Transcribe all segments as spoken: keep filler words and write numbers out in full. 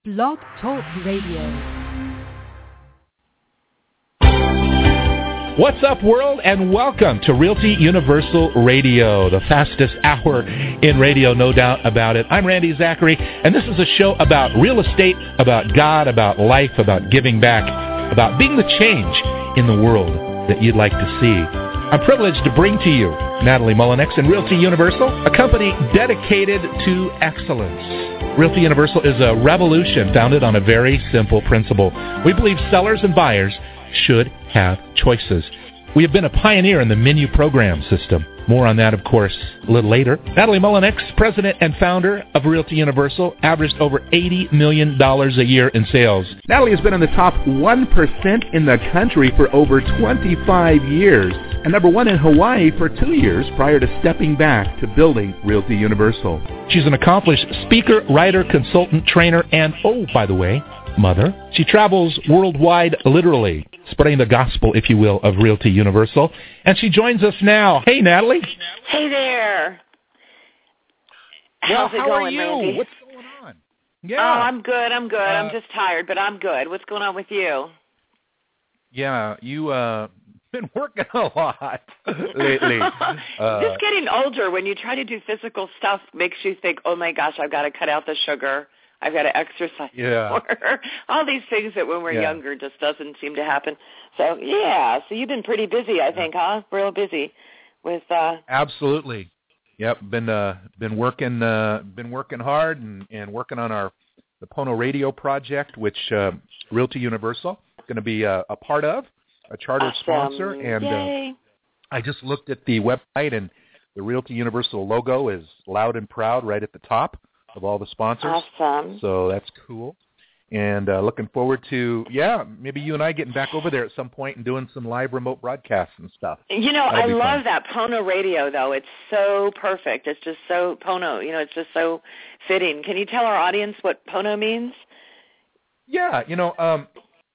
Blog Talk Radio. What's up, world, and welcome to Realty Universal Radio, the fastest hour in radio, no doubt about it. I'm Randy Zachary, and this is a show about real estate, about God, about life, about giving back, about being the change in the world that you'd like to see. I'm privileged to bring to you Natalie Mullinex and Realty Universal, a company dedicated to excellence. Realty Universal is a revolution founded on a very simple principle. We believe sellers and buyers should have choices. We have been a pioneer in the menu program system. More on that, of course, a little later. Natalie Mullinex, president and founder of Realty Universal, averaged over eighty million dollars a year in sales. Natalie has been in the top one percent in the country for over twenty-five years, and number one in Hawaii for two years prior to stepping back to building Realty Universal. She's an accomplished speaker, writer, consultant, trainer, and, oh, by the way, mother. She travels worldwide, literally, spreading the gospel, if you will, of Realty Universal. And she joins us now. Hey, Natalie. Hey there. Well, How's it how going, are you? Randy? What's going on? Yeah. Oh, I'm good. I'm good. Uh, I'm just tired, but I'm good. What's going on with you? Yeah, you uh been working a lot lately. Uh, just getting older. When you try to do physical stuff, makes you think, oh my gosh, I've got to cut out the sugar. I've got to exercise yeah. more. All these things that when we're yeah. younger just doesn't seem to happen. So, yeah. So you've been pretty busy, I think, huh? Real busy with... Uh... Absolutely. Yep. Been uh, been working uh, been working hard and, and working on our the Pono Radio project, which uh, Realty Universal is going to be uh, a part of, a charter awesome. sponsor. And uh, I just looked at the website, and the Realty Universal logo is loud and proud right at the top of all the sponsors. Awesome. So that's cool. And uh, looking forward to, yeah, maybe you and I getting back over there at some point and doing some live remote broadcasts and stuff. You know, That'll I love fun. that Pono Radio, though. It's so perfect. It's just so Pono, you know, it's just so fitting. Can you tell our audience what Pono means? Yeah, you know, um,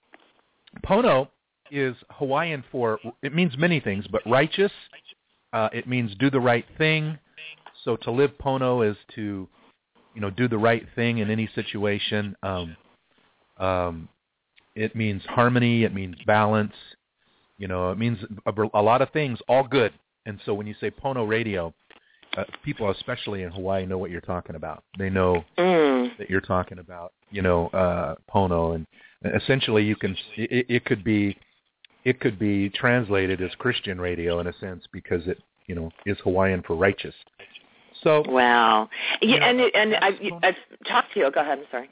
Pono is Hawaiian for, it means many things, but righteous. Uh, it means do the right thing. So to live Pono is to, you know, do the right thing in any situation. Um, um, it means harmony. It means balance. You know, it means a, a lot of things, all good. And so when you say Pono Radio, uh, people, especially in Hawaii, know what you're talking about. They know mm. that you're talking about, you know, uh, Pono. And essentially you can, it, it could be, it could be translated as Christian radio in a sense because it, you know, is Hawaiian for righteous. So wow, yeah, you know, and and I've, I've talked to you. Go ahead. I'm sorry.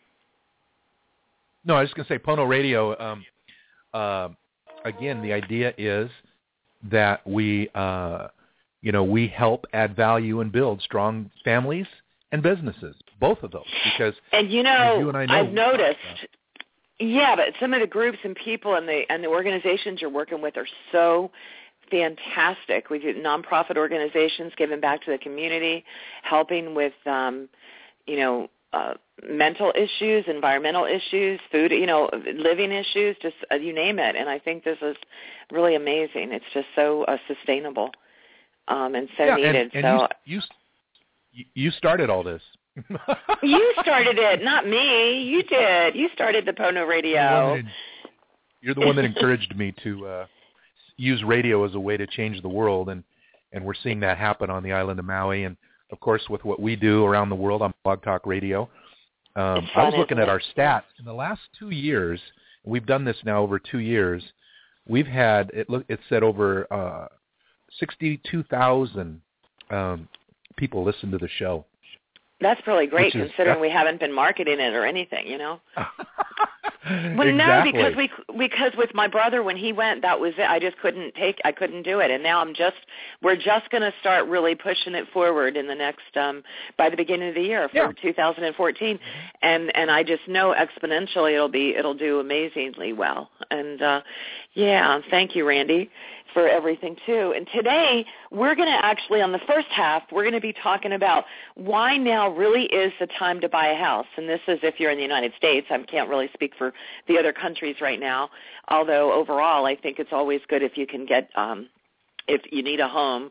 No, I was just going to say Pono Radio. Um, uh, again, the idea is that we, uh, you know, we help add value and build strong families and businesses. Both of those, because and you know, you and I know I've noticed. Yeah, but some of the groups and people and the and the organizations you're working with are so fantastic. We do nonprofit organizations giving back to the community, helping with, um, you know, uh, mental issues, environmental issues, food, you know, living issues, just uh, you name it. And I think this is really amazing. It's just so uh, sustainable um, and so yeah, needed. And, and so you, you you started all this. You started it, not me. You did. You started the Pono Radio. You're the one that encouraged me to uh, use radio as a way to change the world, and, and we're seeing that happen on the island of Maui. And, of course, with what we do around the world on Blog Talk Radio, um, I was looking at our stats. In the last two years, we've done this now over two years, we've had, it, look, it said over uh, sixty-two thousand um, people listen to the show. That's really great, is, considering we haven't been marketing it or anything, you know. Well, exactly. no, because we because with my brother when he went, that was it. I just couldn't take, I couldn't do it, and now I'm just, we're just going to start really pushing it forward in the next, um, by the beginning of the year for yeah. two thousand fourteen, and and I just know exponentially it'll be, it'll do amazingly well, and uh, yeah, thank you, Randy, for everything too. And today we're going to actually, on the first half, we're going to be talking about why now really is the time to buy a house. And this is if you're in the United States. I can't really speak for the other countries right now, although overall I think it's always good if you can get, um, if you need a home,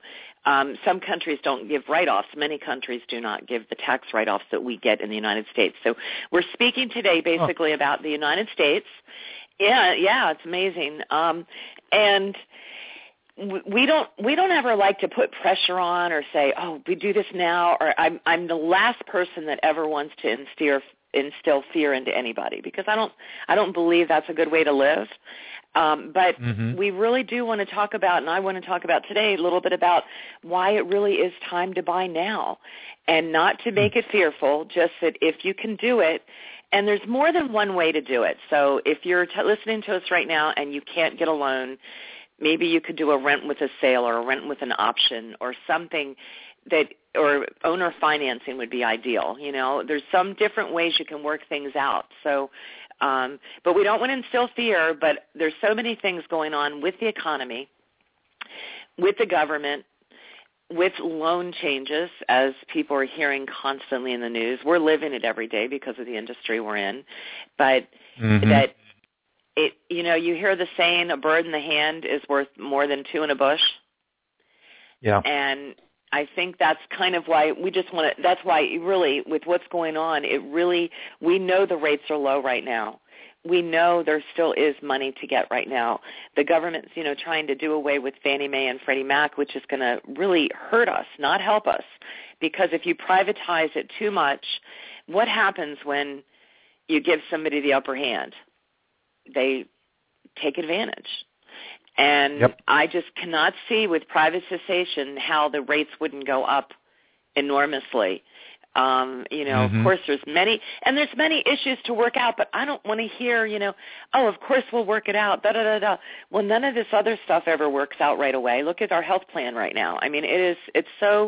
Um, some countries don't give write-offs. Many countries do not give the tax write-offs that we get in the United States. So we're speaking today basically oh. about the United States. Yeah, yeah, it's amazing. Um, and we don't we don't ever like to put pressure on or say, oh, we do this now, or I'm I'm the last person that ever wants to instill instill fear into anybody, because I don't I don't believe that's a good way to live. Um, but mm-hmm. we really do want to talk about, and I want to talk about today a little bit about why it really is time to buy now, and not to make it fearful, just that if you can do it, and there's more than one way to do it. So if you're t- listening to us right now and you can't get a loan, maybe you could do a rent with a sale or a rent with an option or something that, or owner financing would be ideal. You know, there's some different ways you can work things out. So, um, but we don't want to instill fear, but there's so many things going on with the economy, with the government, with loan changes, as people are hearing constantly in the news. We're living it every day because of the industry we're in, but mm-hmm. that it, you know, you hear the saying, a bird in the hand is worth more than two in a bush. Yeah. And I think that's kind of why we just want to, that's why really with what's going on, it really, we know the rates are low right now. We know there still is money to get right now. The government's, you know, trying to do away with Fannie Mae and Freddie Mac, which is going to really hurt us, not help us. Because if you privatize it too much, what happens when you give somebody the upper hand? They take advantage. And yep. I just cannot see with privatization how the rates wouldn't go up enormously. Um, you know, mm-hmm. of course there's many, and there's many issues to work out, but I don't want to hear, you know, oh, of course we'll work it out, da-da-da-da. Well, none of this other stuff ever works out right away. Look at our health plan right now. I mean, it is, it's so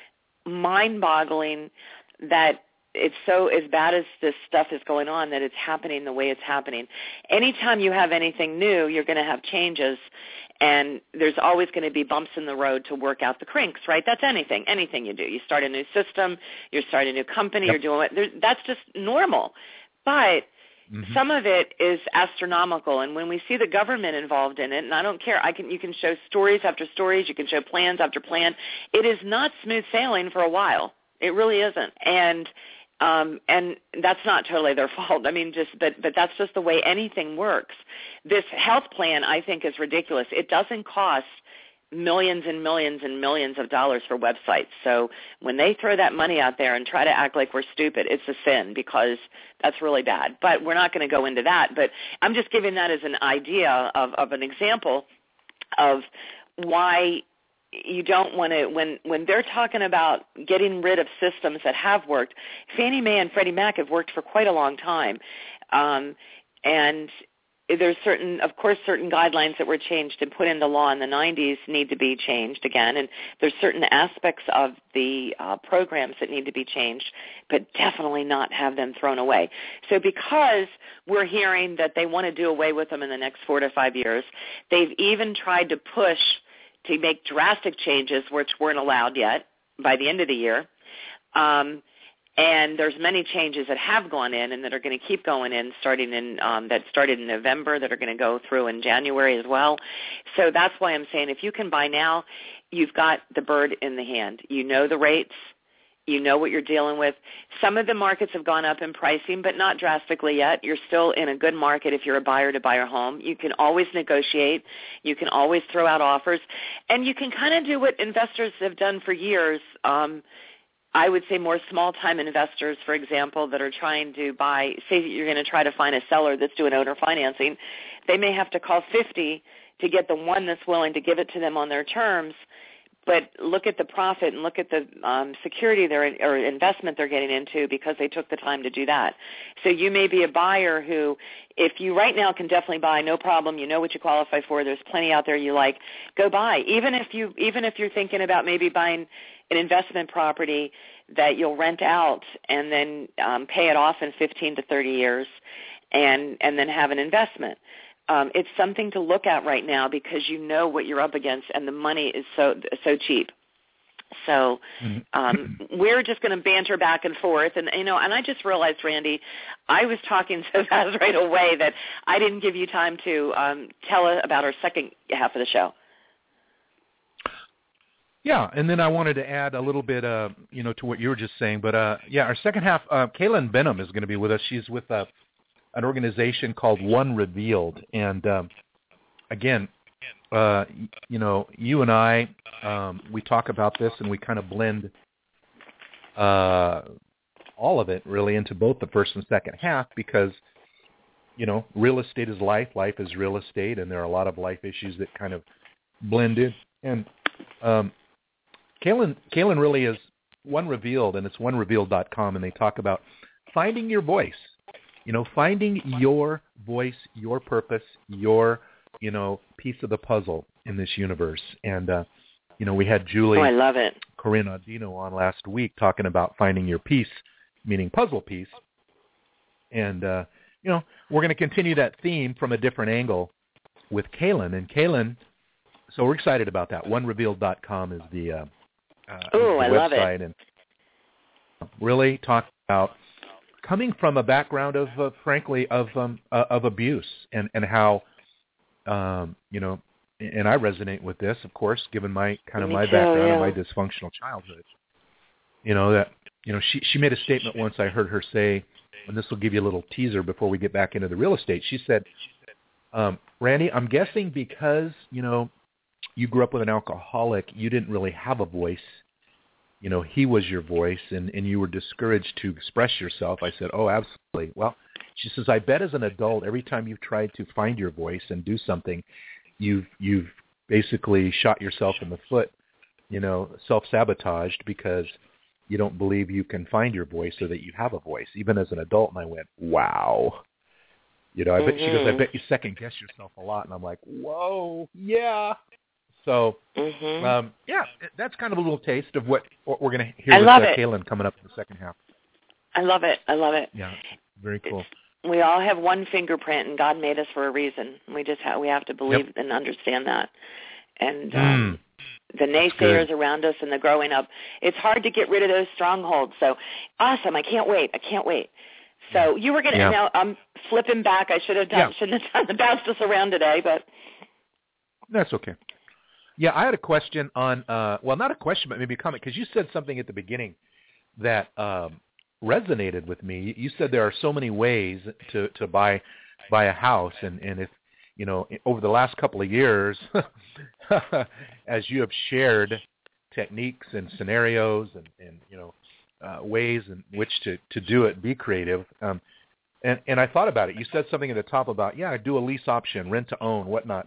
mind-boggling that it's so as bad as this stuff is going on that it's happening the way it's happening. Anytime you have anything new, you're going to have changes, and there's always going to be bumps in the road to work out the kinks, right? That's anything, anything you do. You start a new system, you're starting a new company, yep. you're doing it. That's just normal. But mm-hmm. some of it is astronomical, and when we see the government involved in it, and I don't care, I can you can show stories after stories, you can show plans after plan. It is not smooth sailing for a while. It really isn't. And Um, and that's not totally their fault. I mean, just but but that's just the way anything works. This health plan, I think, is ridiculous. It doesn't cost millions and millions and millions of dollars for websites. So when they throw that money out there and try to act like we're stupid, it's a sin, because that's really bad. But we're not going to go into that. But I'm just giving that as an idea of, of an example of why you don't want to, when, when they're talking about getting rid of systems that have worked, Fannie Mae and Freddie Mac have worked for quite a long time. Um, and there's certain, of course, certain guidelines that were changed and put into law in the nineties need to be changed again. And there's certain aspects of the uh, programs that need to be changed, but definitely not have them thrown away. So because we're hearing that they want to do away with them in the next four to five years, they've even tried to push to make drastic changes, which weren't allowed yet by the end of the year. Um, and there's many changes that have gone in and that are going to keep going in, starting in um, that started in November, that are going to go through in January as well. So that's why I'm saying if you can buy now, you've got the bird in the hand. You know the rates. You know what you're dealing with. Some of the markets have gone up in pricing, but not drastically yet. You're still in a good market if you're a buyer to buy your home. You can always negotiate. You can always throw out offers. And you can kind of do what investors have done for years. Um, I would say more small-time investors, for example, that are trying to buy, say that you're going to try to find a seller that's doing owner financing. They may have to call fifty to get the one that's willing to give it to them on their terms. But look at the profit and look at the um, security they're in, or investment they're getting into, because they took the time to do that. So you may be a buyer who, if you right now can definitely buy, no problem. You know what you qualify for. There's plenty out there you like. Go buy. Even if you, even if you're thinking about maybe buying an investment property that you'll rent out and then um, pay it off in fifteen to thirty years, and and then have an investment. Um, it's something to look at right now, because you know what you're up against, and the money is so so cheap. So um, we're just going to banter back and forth, and you know. And I just realized, Randy, I was talking so fast right away that I didn't give you time to um, tell us about our second half of the show. Yeah, and then I wanted to add a little bit, uh, you know, to what you were just saying. But uh, yeah, our second half, uh, Kaylin Benham is going to be with us. She's with uh, an organization called One Revealed, and um, again, uh, you know, you and I, um, we talk about this, and we kind of blend uh, all of it really into both the first and second half because, you know, real estate is life, life is real estate, and there are a lot of life issues that kind of blend in. And um, Kaylin, Kaylin really is One Revealed, and it's one revealed dot com, and they talk about finding your voice, you know, finding your voice, your purpose, your, you know, piece of the puzzle in this universe. And, uh, you know, we had Julie oh, I love it. Corinne Audino on last week talking about finding your piece, meaning puzzle piece. And, uh, you know, we're going to continue that theme from a different angle with Kaylin. And Kaylin, so we're excited about that. one revealed dot com is the, uh, uh, oh, the I website. love it. And really talk about coming from a background of, uh, frankly, of um, uh, of abuse and, and how, um, you know, and I resonate with this, of course, given my kind of Me my too, background yeah. and my dysfunctional childhood. You know, that, you know, she, she made a statement once I heard her say, and this will give you a little teaser before we get back into the real estate. She said, um, Randy, I'm guessing because, you know, you grew up with an alcoholic, you didn't really have a voice. You know, he was your voice, and, and you were discouraged to express yourself. I said, oh, absolutely. Well, she says, I bet as an adult, every time you've tried to find your voice and do something, you've you've basically shot yourself in the foot, you know, self-sabotaged because you don't believe you can find your voice or that you have a voice, even as an adult. And I went, wow. You know, I bet, mm-hmm. She goes, I bet you second-guess yourself a lot. And I'm like, whoa, yeah. So, mm-hmm. um, yeah, that's kind of a little taste of what, what we're going to hear I with love uh, it. Kaylin coming up in the second half. I love it. I love it. Yeah, very cool. We all have one fingerprint, and God made us for a reason. We just have, we have to believe yep. and understand that. And um, mm. the naysayers around us and the growing up, it's hard to get rid of those strongholds. So, awesome. I can't wait. I can't wait. So you were going to, yeah. now I'm flipping back. I should have done, yeah. shouldn't have done, bounced us around today, but. That's okay. Yeah, I had a question on, uh, well, not a question, but maybe a comment, because you said something at the beginning that um, resonated with me. You said there are so many ways to, to buy buy a house, and, and if, you know, over the last couple of years, as you have shared techniques and scenarios and, and you know, uh, ways in which to, to do it, be creative, um, and, and I thought about it. You said something at the top about, yeah, do a lease option, rent to own, whatnot.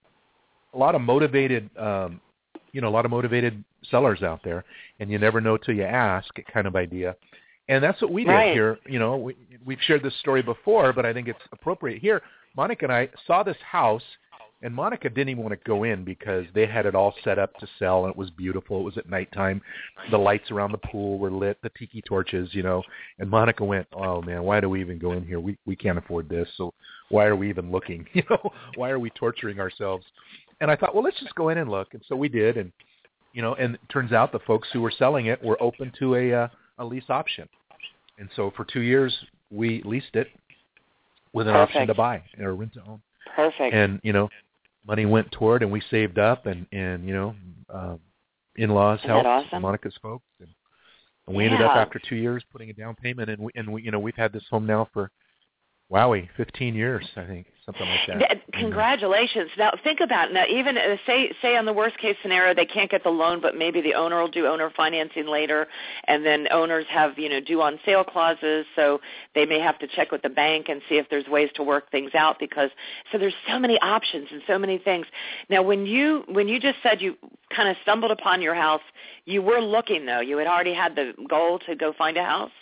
A lot of motivated, um, you know, a lot of motivated sellers out there, and you never know till you ask kind of idea. And that's what we did right. here. You know, we, we've shared this story before, but I think it's appropriate here. Monica and I saw this house, and Monica didn't even want to go in because they had it all set up to sell, and it was beautiful. It was at nighttime. The lights around the pool were lit, the tiki torches, you know. And Monica went, oh, man, why do we even go in here? We we can't afford this, so why are we even looking? You know, why are we torturing ourselves? And I thought, well, let's just go in and look. And so we did. And, you know, and it turns out the folks who were selling it were open to a uh, a lease option. And so for two years, we leased it with an Perfect. option to buy or rent to own. Perfect. And, you know, money went toward, and we saved up, and, and you know, um, in-laws Isn't helped, that awesome? Monica's folks. And, and we yeah. ended up after two years putting a down payment. And, we, and we, you know, we've had this home now for, wowie, fifteen years, I think. Something like that. that congratulations. Now, think about it. Now, even uh, say say on the worst case scenario, they can't get the loan, but maybe the owner will do owner financing later, and then owners have, you know, due on sale clauses, so they may have to check with the bank and see if there's ways to work things out because, so there's so many options and so many things. Now, when you when you just said you kind of stumbled upon your house, you were looking, though. You had already had the goal to go find a house?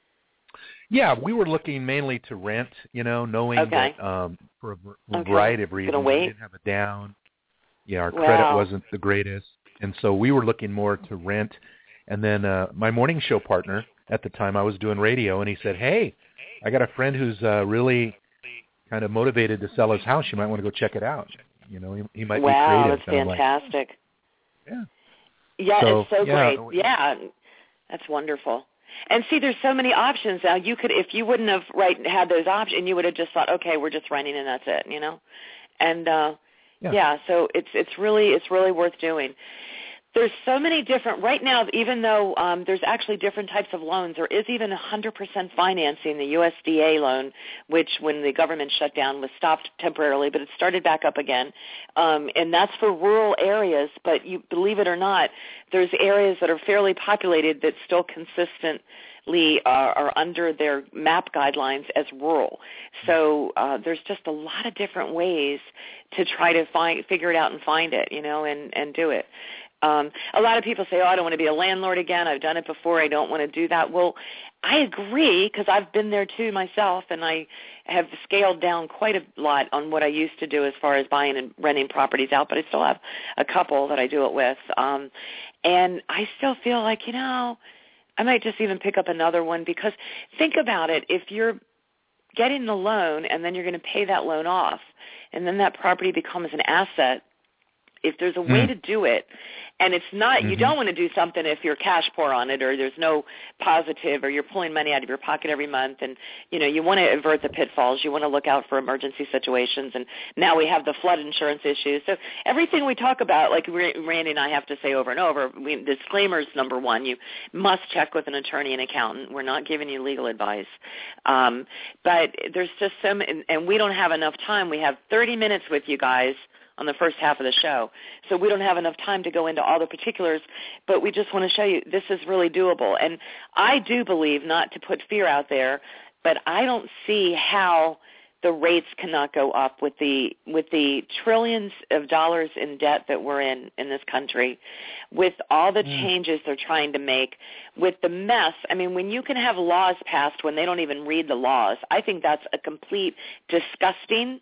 Yeah, we were looking mainly to rent, you know, knowing okay. that um, for a, a okay. variety of reasons wait? we didn't have a down. Yeah, our wow. credit wasn't the greatest. And so we were looking more to rent. And then uh, my morning show partner at the time, I was doing radio, and he said, hey, I got a friend who's uh, really kind of motivated to sell his house. You might want to go check it out. You know, he, he might wow, be creative. Wow, that's fantastic. Like, yeah. Yeah, so, it's so yeah. great. Yeah, that's wonderful. And see, there's so many options now. You could, if you wouldn't have right had those options, you would have just thought, okay, we're just renting and that's it, you know. And uh, yeah. yeah, so it's it's really it's really worth doing. There's so many different, right now, even though um, there's actually different types of loans, there is even one hundred percent financing, the U S D A loan, which when the government shut down was stopped temporarily, but it started back up again. Um, and that's for rural areas, but you believe it or not, there's areas that are fairly populated that still consistently are, are under their MAP guidelines as rural. So uh, there's just a lot of different ways to try to find, figure it out and find it, you know, and, and do it. Um, a lot of people say, oh, I don't want to be a landlord again. I've done it before. I don't want to do that. Well, I agree because I've been there too myself, and I have scaled down quite a lot on what I used to do as far as buying and renting properties out, but I still have a couple that I do it with. Um, and I still feel like, you know, I might just even pick up another one because think about it. If you're getting the loan and then you're going to pay that loan off and then that property becomes an asset, if there's a way mm. to do it, and it's not, mm-hmm. you don't want to do something if you're cash poor on it or there's no positive or you're pulling money out of your pocket every month and, you know, you want to avert the pitfalls. You want to look out for emergency situations. And now we have the flood insurance issues. So everything we talk about, like Randy and I have to say over and over, we, disclaimers, number one, you must check with an attorney and accountant. We're not giving you legal advice. Um, but there's just some, and, and we don't have enough time. We have thirty minutes with you guys on the first half of the show. So we don't have enough time to go into all the particulars, but we just want to show you this is really doable. And I do believe, not to put fear out there, but I don't see how the rates cannot go up with the with the trillions of dollars in debt that we're in in this country, with all the mm. changes they're trying to make, with the mess. I mean, when you can have laws passed when they don't even read the laws, I think that's a complete disgusting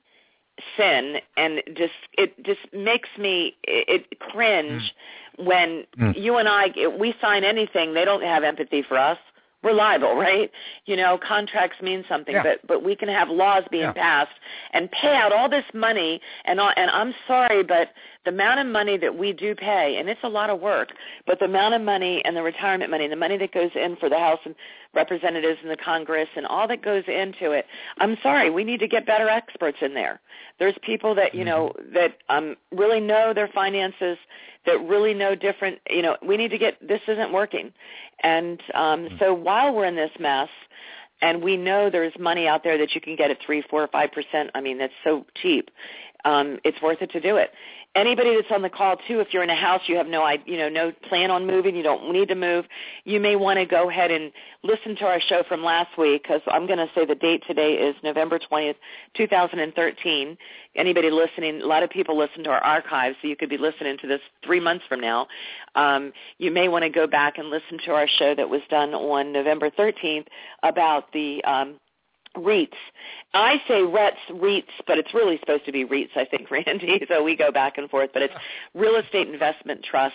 sin, and just it just makes me it, it cringe mm. when mm. you and I we sign anything. They don't have empathy for us. We're liable, right? You know, contracts mean something, yeah. but but we can have laws being yeah. passed and pay out all this money. And all, and I'm sorry, but the amount of money that we do pay, and it's a lot of work, but the amount of money and the retirement money, the money that goes in for the House and Representatives and the Congress and all that goes into it, I'm sorry, we need to get better experts in there. There's people that, you know, that um, really know their finances, that really know different, you know, we need to get, this isn't working. And um, so while we're in this mess, and we know there's money out there that you can get at three, four, or five percent, I mean, that's so cheap, um, it's worth it to do it. Anybody that's on the call, too, if you're in a house, you have no, you know, no plan on moving, you don't need to move, you may want to go ahead and listen to our show from last week, because I'm going to say the date today is November twentieth, two thousand thirteen. Anybody listening, a lot of people listen to our archives, so you could be listening to this three months from now. Um, you may want to go back and listen to our show that was done on November thirteenth about the um, REITs. I say R E T S, REITs, but it's really supposed to be REITs, I think, Randy, so we go back and forth, but it's real estate investment trusts.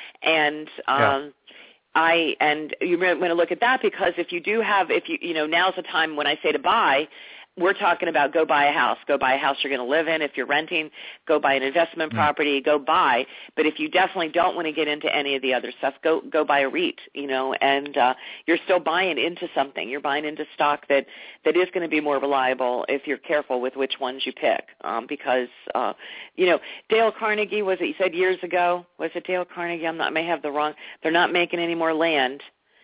And um, yeah. I and you want to look at that, because if you do have, if you, you know, now's the time when I say to buy, we're talking about go buy a house. Go buy a house you're going to live in. If you're renting, go buy an investment property. Go buy. But if you definitely don't want to get into any of the other stuff, go go buy a REIT, you know, and uh, you're still buying into something. You're buying into stock that, that is going to be more reliable if you're careful with which ones you pick, um, because, uh, you know, Dale Carnegie, was it, you said years ago, was it Dale Carnegie? I'm not, I may have the wrong, they're not making any more land.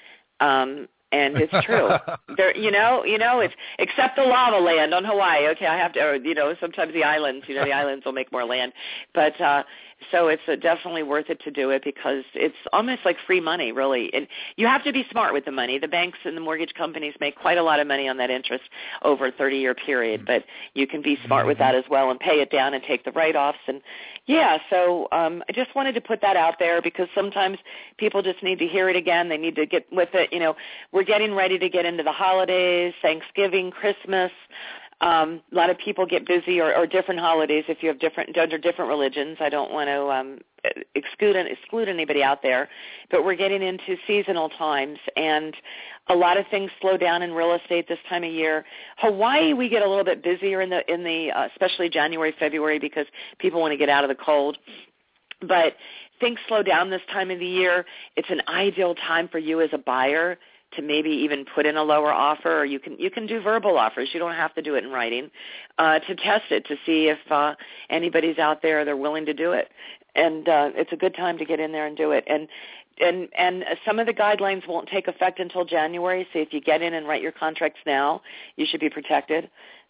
Um And it's true. There, you know, you know, it's except the lava land on Hawaii. Okay, I have to, or, you know, sometimes the islands, you know, the islands will make more land. But uh, so it's uh, definitely worth it to do it, because it's almost like free money, really. And you have to be smart with the money. The banks and the mortgage companies make quite a lot of money on that interest over a thirty-year period. But you can be smart with that as well and pay it down and take the write-offs. And, yeah, so um, I just wanted to put that out there, because sometimes people just need to hear it again. They need to get with it. You know, we're getting ready to get into the holidays, Thanksgiving, Christmas. Um, a lot of people get busy, or, or different holidays if you have different under different religions. I don't want to um, exclude exclude anybody out there, but we're getting into seasonal times, and a lot of things slow down in real estate this time of year. Hawaii, we get a little bit busier in the in the uh, especially January, February, because people want to get out of the cold. But things slow down this time of the year. It's an ideal time for you as a buyer to maybe even put in a lower offer, or you can you can do verbal offers. You don't have to do it in writing, uh, to test it, to see if uh, anybody's out there, they're willing to do it. and uh, it's a good time to get in there and do it. And and and some of the guidelines won't take effect until January. So if you get in and write your contracts now, you should be protected.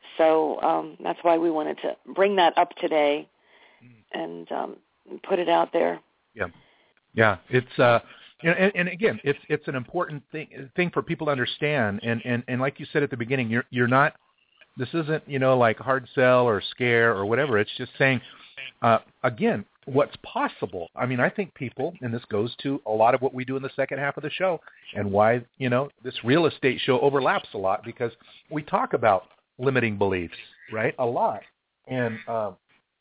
So um, that's why we wanted to bring that up today and um, put it out there. Yeah, yeah, it's uh, you know, and, and again, it's it's an important thing thing for people to understand. And, and, and like you said at the beginning, you're you're not. This isn't you know like hard sell or scare or whatever. It's just saying, uh, again, what's possible. I mean, I think people, and this goes to a lot of what we do in the second half of the show, and why you know this real estate show overlaps a lot, because we talk about limiting beliefs, right? A lot. And uh,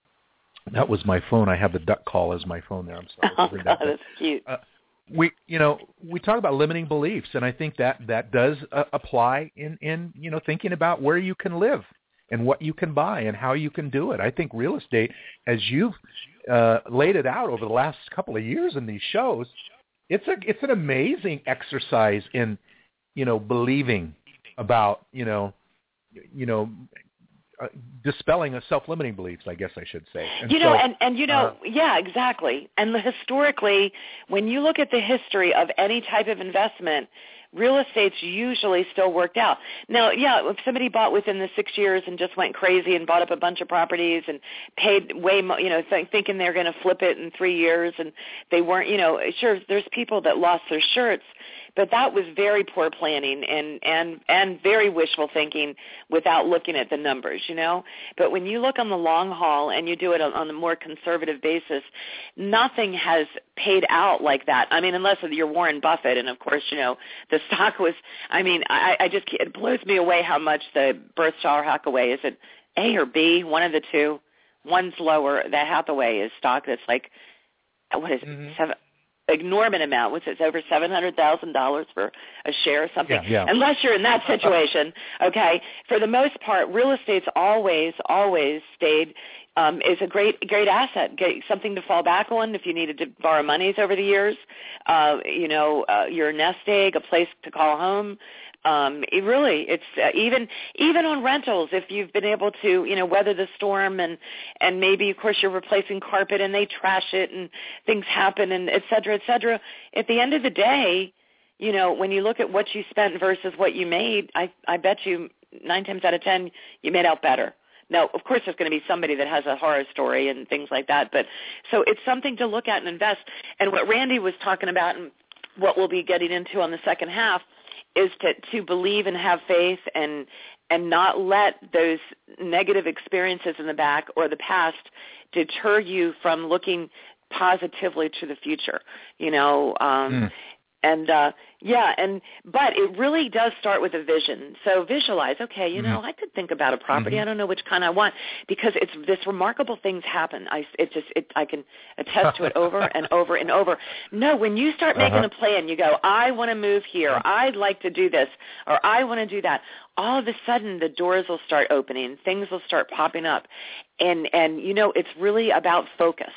that was my phone. I have the duck call as my phone there. I'm sorry. Oh, God, that's cute. Uh, we, you know, we talk about limiting beliefs, and I think that that does uh, apply in, in, you know, thinking about where you can live and what you can buy and how you can do it. I think real estate, as you've uh, laid it out over the last couple of years in these shows, it's a it's an amazing exercise in, you know, believing about, you know, you know, uh, dispelling of self-limiting beliefs, I guess I should say. And you know, so, and, and you know, uh, yeah, exactly. And the, historically, when you look at the history of any type of investment, real estate's usually still worked out. Now, yeah, if somebody bought within the six years and just went crazy and bought up a bunch of properties and paid way more, you know, th- thinking they're going to flip it in three years and they weren't, you know, sure, there's people that lost their shirts. But that was very poor planning and, and, and very wishful thinking without looking at the numbers, you know. But when you look on the long haul and you do it on, on a more conservative basis, nothing has paid out like that. I mean, unless you're Warren Buffett, and, of course, you know, the stock was, I mean, I, I just, it blows me away how much the Berkshire Hathaway, is it A or B, one of the two? One's lower. The Hathaway is stock that's like, what is it, mm-hmm. seven, enormous amount. What's it? It's over seven hundred thousand dollars for a share or something. Yeah, yeah. Unless you're in that situation, okay. For the most part, real estate's always, always stayed um, is a great, great asset. Get something to fall back on if you needed to borrow monies over the years. Uh, you know, uh, your nest egg, a place to call home. Um, it really, it's uh, even even on rentals. If you've been able to, you know, weather the storm, and and maybe, of course, you're replacing carpet and they trash it and things happen, and et cetera, et cetera. At the end of the day, you know, when you look at what you spent versus what you made, I I bet you nine times out of ten you made out better. Now, of course, there's going to be somebody that has a horror story and things like that, but so it's something to look at and invest. And what Randy was talking about, and what we'll be getting into on the second half, is to, to believe and have faith and and not let those negative experiences in the back or the past deter you from looking positively to the future, you know. Um, mm. And, uh, yeah, and but it really does start with a vision. So visualize, okay, you know, mm-hmm. I could think about a property. Mm-hmm. I don't know which kind I want, because it's this remarkable things happen. I, it just, it, I can attest to it over and over and over. No, when you start making uh-huh. a plan, you go, I want to move here. I'd like to do this, or I want to do that. All of a sudden, the doors will start opening. Things will start popping up. And, and you know, it's really about focus.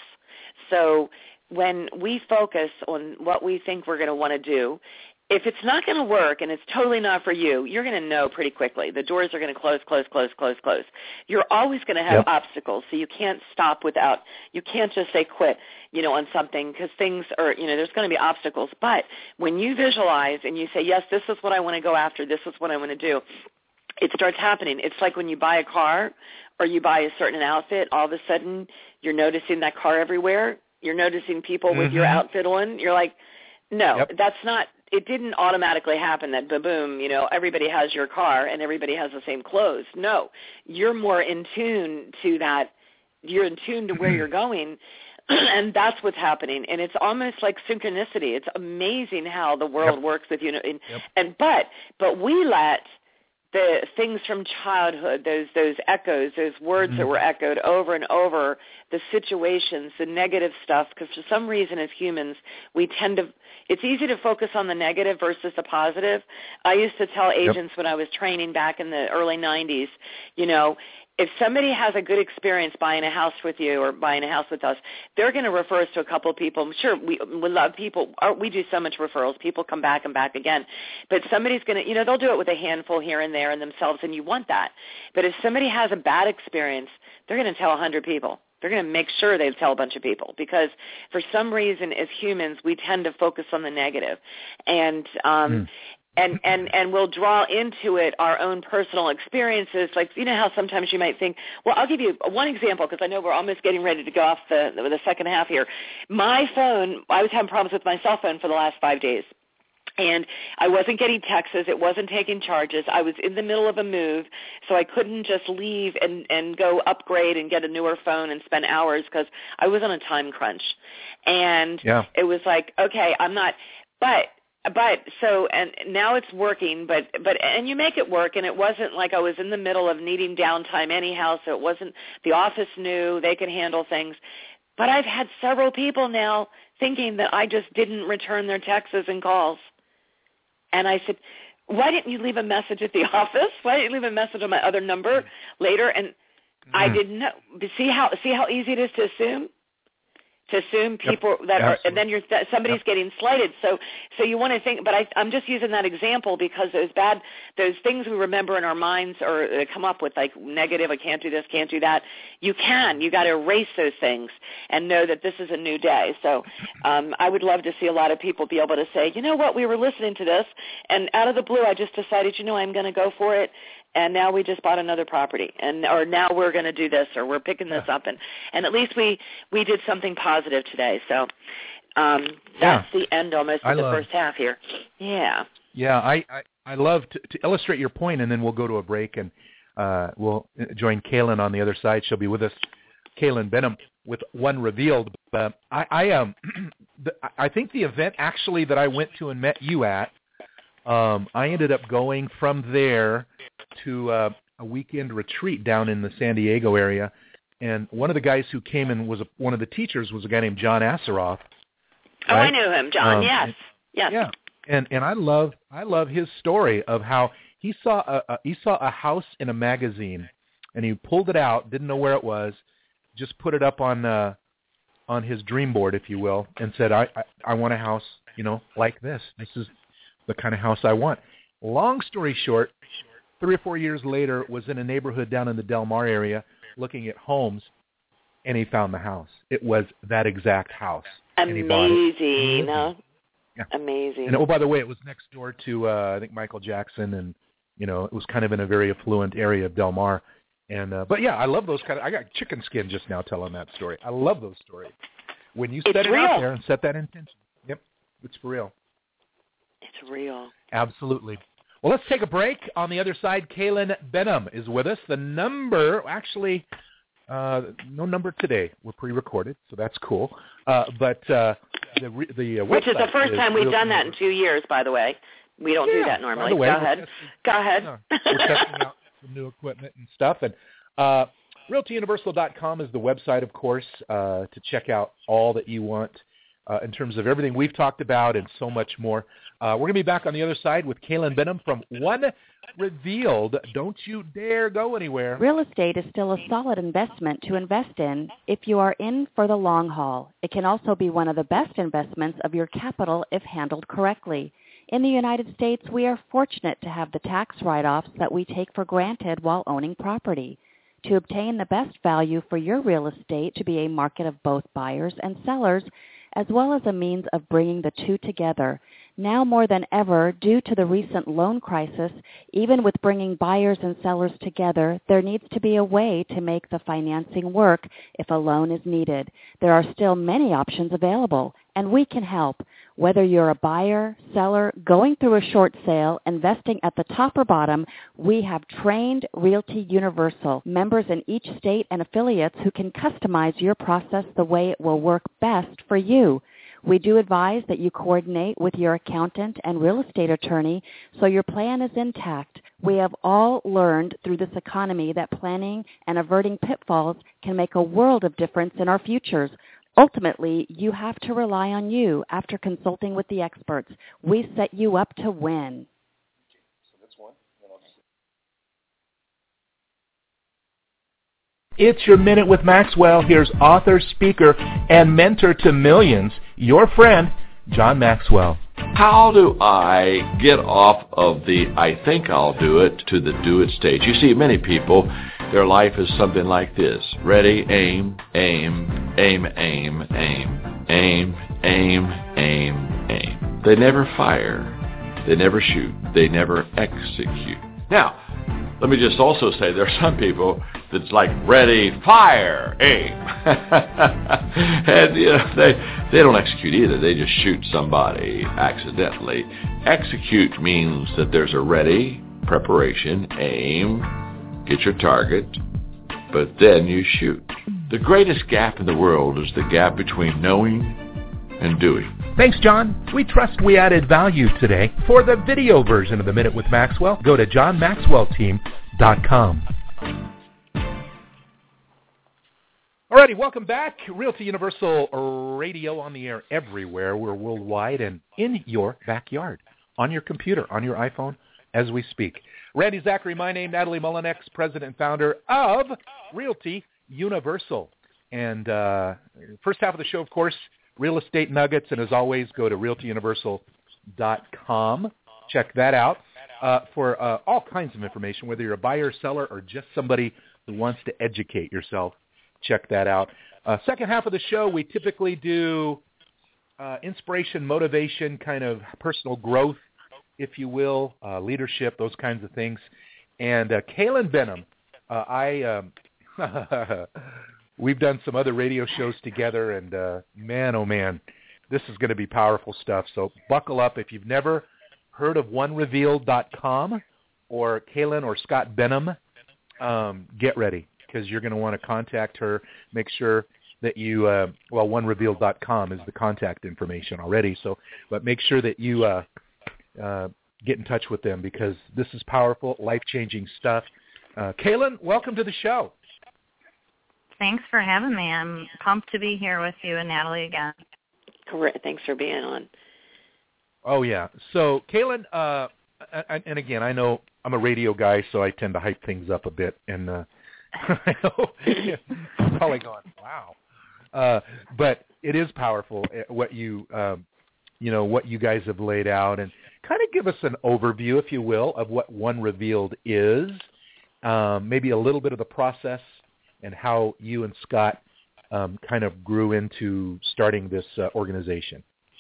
So when we focus on what we think we're going to want to do, if it's not going to work and it's totally not for you, you're going to know pretty quickly. The doors are going to close, close, close, close, close. You're always going to have yep. obstacles, so you can't stop without, you can't just say quit, you know, on something, because things are, you know, there's going to be obstacles. But when you visualize and you say, yes, this is what I want to go after, this is what I want to do, it starts happening. It's like when you buy a car or you buy a certain outfit, all of a sudden you're noticing that car everywhere. You're noticing people mm-hmm. with your outfit on. You're like, no, yep. that's not, it didn't automatically happen that, boom, you know, everybody has your car and everybody has the same clothes. No, you're more in tune to that. You're in tune to where you're going, and that's what's happening. And it's almost like synchronicity. It's amazing how the world yep. works with you. And, yep. and but but we let the things from childhood, those those echoes, those words mm-hmm. that were echoed over and over, the situations, the negative stuff, because for some reason as humans, we tend to, it's easy to focus on the negative versus the positive. I used to tell agents yep. when I was training back in the early nineties, you know, if somebody has a good experience buying a house with you or buying a house with us, they're going to refer us to a couple of people. Sure, we, we love people. We do so much referrals. People come back and back again. But somebody's going to, you know, they'll do it with a handful here and there and themselves, and you want that. But if somebody has a bad experience, they're going to tell one hundred people. They're going to make sure they tell a bunch of people because for some reason as humans we tend to focus on the negative. And um, mm. And, and and we'll draw into it our own personal experiences. Like, you know how sometimes you might think, well, I'll give you one example because I know we're almost getting ready to go off the, the second half here. My phone, I was having problems with my cell phone for the last five days. And I wasn't getting texts. It wasn't taking charges. I was in the middle of a move, so I couldn't just leave and, and go upgrade and get a newer phone and spend hours because I was on a time crunch. And yeah. it was like, okay, I'm not – but – But so, and now it's working, but, but, and you make it work, and it wasn't like I was in the middle of needing downtime anyhow, so it wasn't, the office knew they could handle things. But I've had several people now thinking that I just didn't return their texts and calls. And I said, why didn't you leave a message at the office? Why didn't you leave a message on my other number later? And mm-hmm. I didn't know. See how, see how easy it is to assume? To assume people yep, that are, and then you're somebody's yep. getting slighted. So, so you want to think. But I, I'm just using that example because those bad, those things we remember in our minds or uh, come up with like negative. I can't do this, can't do that. You can. You got to erase those things and know that this is a new day. So, um, I would love to see a lot of people be able to say, you know what, we were listening to this, and out of the blue, I just decided, you know, I'm going to go for it. And now we just bought another property, and or now we're going to do this, or we're picking this up, and, and at least we, we did something positive today. So um, that's yeah. the end almost of I the love, first half here. Yeah. Yeah, I, I, I love to, to illustrate your point, and then we'll go to a break, and uh, we'll join Kaylin on the other side. She'll be with us, Kaylin Benham, with One Revealed. Uh, I I, um, the, I think the event actually that I went to and met you at, um, I ended up going from there to uh, a weekend retreat down in the San Diego area, and one of the guys who came and was a, one of the teachers was a guy named John Asseroff. Oh, right? I knew him, John. Um, yes, and, yes. Yeah, and and I love I love his story of how he saw a, a he saw a house in a magazine, and he pulled it out, didn't know where it was, just put it up on uh, on his dream board, if you will, and said, I, I I want a house, you know, like this. This is the kind of house I want. Long story short, three or four years later, was in a neighborhood down in the Del Mar area looking at homes, and he found the house. It was that exact house. Amazing. Huh? Yeah. Amazing. And oh, by the way, it was next door to, uh, I think, Michael Jackson, and, you know, it was kind of in a very affluent area of Del Mar. And uh, But, yeah, I love those kind of – I got chicken skin just now telling that story. I love those stories. When you set it's it real. out there and set that intention. Yep, it's for real. It's real. Absolutely. Well, let's take a break. On the other side, Kaylin Benham is with us. The number, actually, uh, no number today. We're pre-recorded, so that's cool. Uh, but uh, the the uh, which is the first is time we've done that in two years, by the way. We don't yeah, do that normally. By the way, Go ahead. Testing, Go ahead. No, we're testing out some new equipment and stuff. And uh, Realty Universal dot com is the website, of course, uh, to check out all that you want uh, in terms of everything we've talked about and so much more. Uh, we're going to be back on the other side with Kaylin Benham from One Revealed. Don't you dare go anywhere. Real estate is still a solid investment to invest in if you are in for the long haul. It can also be one of the best investments of your capital if handled correctly. In the United States, we are fortunate to have the tax write-offs that we take for granted while owning property. To obtain the best value for your real estate to be a market of both buyers and sellers, as well as a means of bringing the two together. Now more than ever, due to the recent loan crisis, even with bringing buyers and sellers together, there needs to be a way to make the financing work if a loan is needed. There are still many options available, and we can help. Whether you're a buyer, seller, going through a short sale, investing at the top or bottom, we have trained Realty Universal, members in each state and affiliates who can customize your process the way it will work best for you. We do advise that you coordinate with your accountant and real estate attorney so your plan is intact. We have all learned through this economy that planning and averting pitfalls can make a world of difference in our futures. Ultimately, you have to rely on you after consulting with the experts. We set you up to win. It's your Minute with Maxwell. Here's author, speaker, and mentor to millions, your friend, John Maxwell. How do I get off of the I think I'll do it to the do it stage? You see, many people, their life is something like this. Ready, aim, aim, aim, aim, aim, aim, aim, aim, aim. They never fire. They never shoot. They never execute. Now, let me just also say there are some people that's like ready, fire, aim. And you know, they, they don't execute either. They just shoot somebody accidentally. Execute means that there's a ready, preparation, aim, get your target, but then you shoot. The greatest gap in the world is the gap between knowing and doing. Thanks, John. We trust we added value today. For the video version of The Minute with Maxwell, go to john maxwell team dot com. Alrighty, welcome back. Realty Universal Radio on the air everywhere. We're worldwide and in your backyard, on your computer, on your iPhone, as we speak. Randy Zachary, my name, Natalie Mullinex, president and founder of Realty Universal. And uh, first half of the show, of course, real estate nuggets, and as always, go to realty universal dot com. Check that out uh, for uh, all kinds of information, whether you're a buyer, seller, or just somebody who wants to educate yourself. Check that out. Uh, second half of the show, we typically do uh, inspiration, motivation, kind of personal growth, if you will, uh, leadership, those kinds of things. And uh, Kaylin Benham, uh, I... Um, we've done some other radio shows together, and uh, man, oh man, this is going to be powerful stuff. So buckle up. If you've never heard of one revealed dot com or Kaylin or Scott Benham, um, get ready, because you're going to want to contact her. Make sure that you, uh, well, one revealed dot com is the contact information already. So, but make sure that you uh, uh, get in touch with them, because this is powerful, life-changing stuff. Uh, Kaylin, welcome to the show. Thanks for having me. I'm pumped to be here with you and Natalie again. Correct. Thanks for being on. Oh, yeah. So, Kaylin, uh, and again, I know I'm a radio guy, so I tend to hype things up a bit. And uh, I know I'm probably going, wow. Uh, but it is powerful what you, um, you know, what you guys have laid out. And kind of give us an overview, if you will, of what One Revealed is, um, maybe a little bit of the process, and how you and Scott um, kind of grew into starting this uh, organization.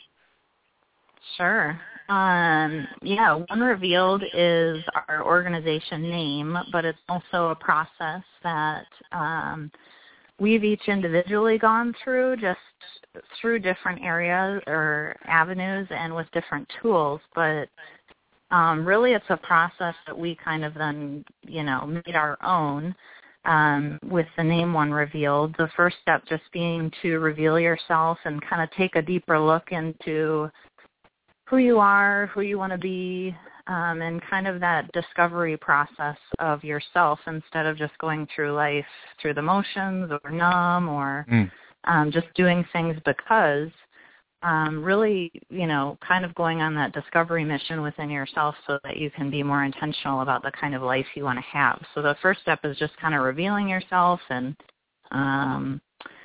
Sure. Um, yeah, One Revealed is our organization name, but it's also a process that um, we've each individually gone through, just through different areas or avenues and with different tools. But um, really it's a process that we kind of then, you know, made our own. Um, with the name One Revealed, the first step just being to reveal yourself and kind of take a deeper look into who you are, who you want to be, um, and kind of that discovery process of yourself, instead of just going through life through the motions or numb or mm. um, just doing things because. Um, really, you know, kind of going on that discovery mission within yourself so that you can be more intentional about the kind of life you want to have. So the first step is just kind of revealing yourself and um,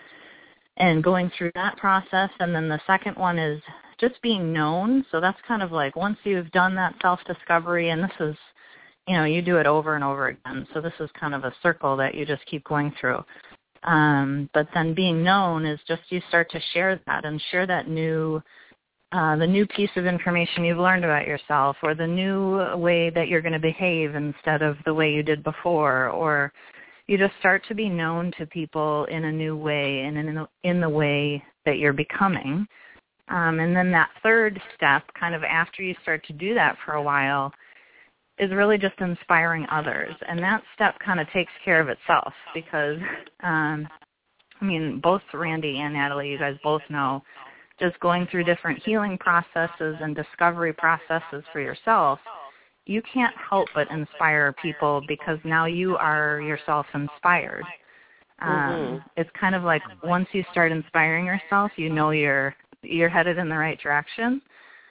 and going through that process. And then the second one is just being known. So that's kind of like once you've done that self-discovery, and this is, you know, you do it over and over again. So this is kind of a circle that you just keep going through. Um, but then being known is just you start to share that and share that new, uh, the new piece of information you've learned about yourself, or the new way that you're going to behave instead of the way you did before, or you just start to be known to people in a new way and in the, in the way that you're becoming. Um, and then that third step, kind of after you start to do that for a while, is really just inspiring others. And that step kind of takes care of itself because, um, I mean, both Randy and Natalie, you guys both know, just going through different healing processes and discovery processes for yourself, you can't help but inspire people because now you are yourself inspired. Um, mm-hmm. It's kind of like once you start inspiring yourself, you know you're you're headed in the right direction.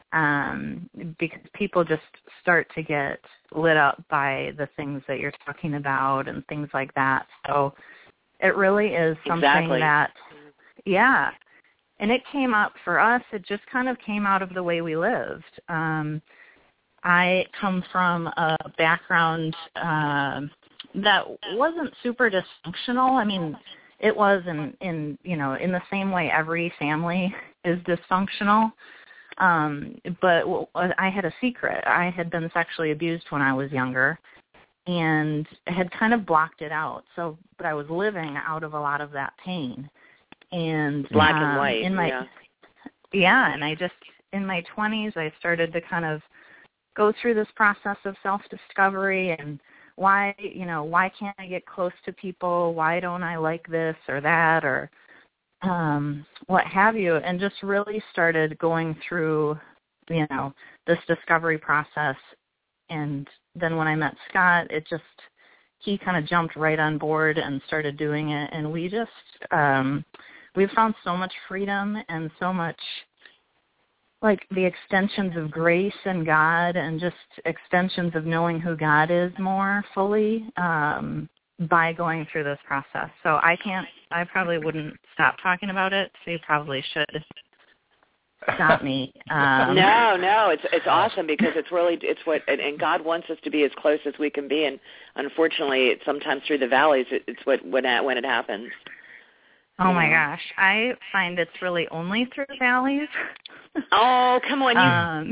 Um, because people just start to get lit up by the things that you're talking about and things like that. So it really is something exactly. that, yeah, and it came up for us, it just kind of came out of the way we lived. Um, I come from a background uh, that wasn't super dysfunctional. I mean, it was in, in, you know, in the same way every family is dysfunctional. Um, but I had a secret. I had been sexually abused when I was younger and had kind of blocked it out. So, but I was living out of a lot of that pain. And black um, and white. In my, yeah. yeah, and I just, in my twenties, I started to kind of go through this process of self-discovery and why, you know, why can't I get close to people? Why don't I like this or that or um, what have you? And just really started going through, you know, this discovery process. And then when I met Scott, it just, he kind of jumped right on board and started doing it. And we just, um, we've found so much freedom and so much, like the extensions of grace and God and just extensions of knowing who God is more fully um, by going through this process. So I can't, I probably wouldn't stop talking about it, so you probably should stop me. Um, no, no, it's it's awesome because it's really, it's what, and, and God wants us to be as close as we can be, and unfortunately, it's sometimes through the valleys, it, it's what when it, when it happens. Oh my gosh, I find it's really only through the valleys. Oh, come on, you. Um,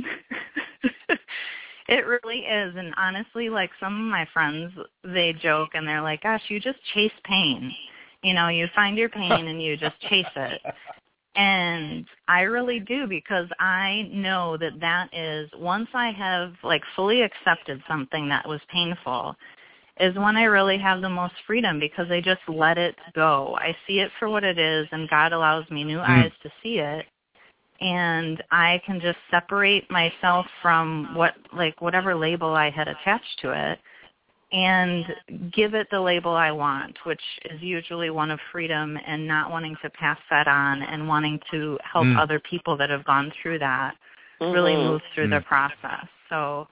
it really is, and honestly, like some of my friends, they joke and they're like, "Gosh, you just chase pain. You know, you find your pain and you just chase it." And I really do because I know that that is once I have like fully accepted something that was painful. Is when I really have the most freedom because I just let it go. I see it for what it is, and God allows me new mm. eyes to see it, and I can just separate myself from what, like whatever label I had attached to it, and give it the label I want, which is usually one of freedom and not wanting to pass that on and wanting to help mm. other people that have gone through that mm-hmm. really move through mm. the process. So,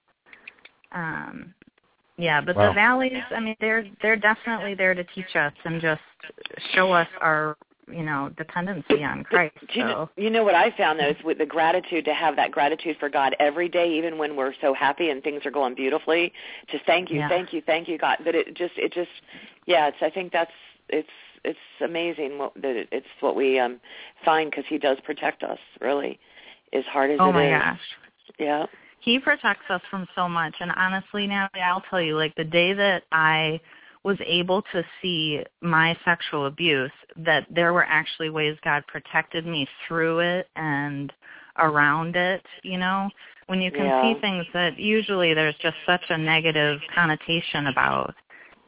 um. Yeah, but wow. the valleys, I mean, they're they're definitely there to teach us and just show us our, you know, dependency on Christ. Do you, know, you know what I found, though, is with the gratitude, to have that gratitude for God every day, even when we're so happy and things are going beautifully, to thank you, yeah. thank you, thank you, God. But it just, it just, yeah, it's, I think that's, it's it's amazing what, that it, it's what we um, find because he does protect us, really, as hard as oh it is. Oh, my gosh. Yeah. He protects us from so much, and honestly, now I'll tell you, like the day that I was able to see my sexual abuse, that there were actually ways God protected me through it and around it, you know, when you can yeah. see things that usually there's just such a negative connotation about.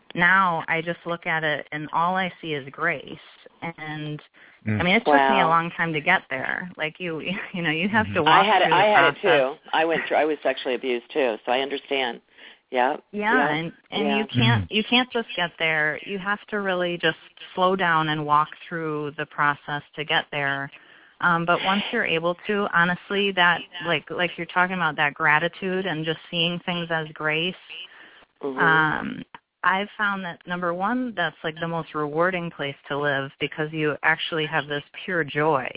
Now I just look at it, and all I see is grace, and I mean, it took wow. me a long time to get there. Like you, you know, you have to walk I had through it, the I had process. it too. I went through. I was sexually abused too, so I understand. Yeah. Yeah, yeah. and and yeah. you can't you can't just get there. You have to really just slow down and walk through the process to get there. Um, but once you're able to, honestly, that like like you're talking about that gratitude and just seeing things as grace. Mm-hmm. Um, I've found that, number one, that's like the most rewarding place to live because you actually have this pure joy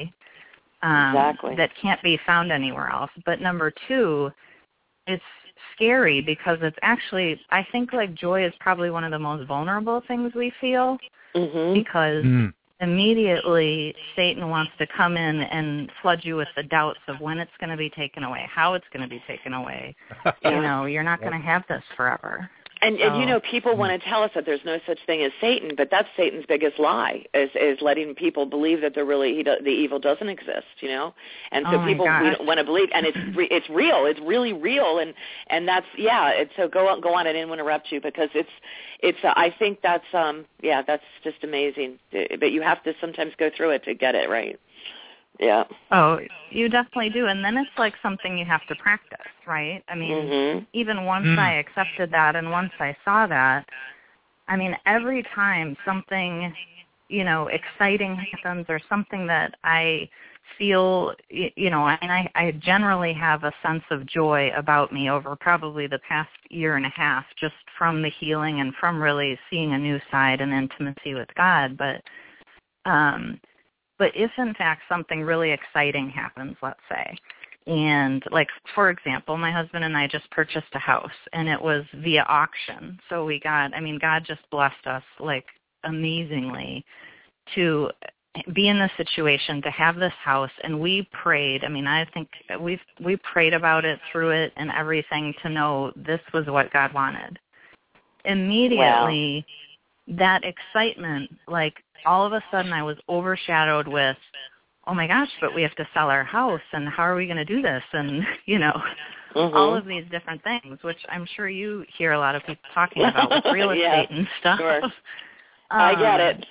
um, exactly. that can't be found anywhere else. But number two, it's scary because it's actually, I think like joy is probably one of the most vulnerable things we feel mm-hmm. because mm. immediately Satan wants to come in and flood you with the doubts of when it's going to be taken away, how it's going to be taken away. yeah. You know, you're not going to have this forever. And, so, and you know, people want to tell us that there's no such thing as Satan, but that's Satan's biggest lie, is is letting people believe that the really he do, the evil doesn't exist, you know. And so oh people we don't want to believe, and it's re, it's real, it's really real, and and that's yeah. It's, so go on, go on. I didn't want to interrupt you because it's it's. Uh, I think that's um yeah, that's just amazing. But you have to sometimes go through it to get it right. Yeah. Oh, you definitely do. And then it's like something you have to practice, right? I mean, mm-hmm. even once mm. I accepted that and once I saw that, I mean, every time something, you know, exciting happens or something that I feel, you know, and I, I generally have a sense of joy about me over probably the past year and a half just from the healing and from really seeing a new side and intimacy with God. But, um But if, in fact, something really exciting happens, let's say, and, like, for example, my husband and I just purchased a house, and it was via auction. So we got, I mean, God just blessed us, like, amazingly to be in this situation, to have this house, and we prayed. I mean, I think we've we prayed about it, through it, and everything to know this was what God wanted. Immediately, wow. That excitement, like, all of a sudden I was overshadowed with, oh my gosh, but we have to sell our house, and how are we going to do this? And, you know, mm-hmm. all of these different things, which I'm sure you hear a lot of people talking about with real yeah, estate and stuff. Sure. Um, I get it.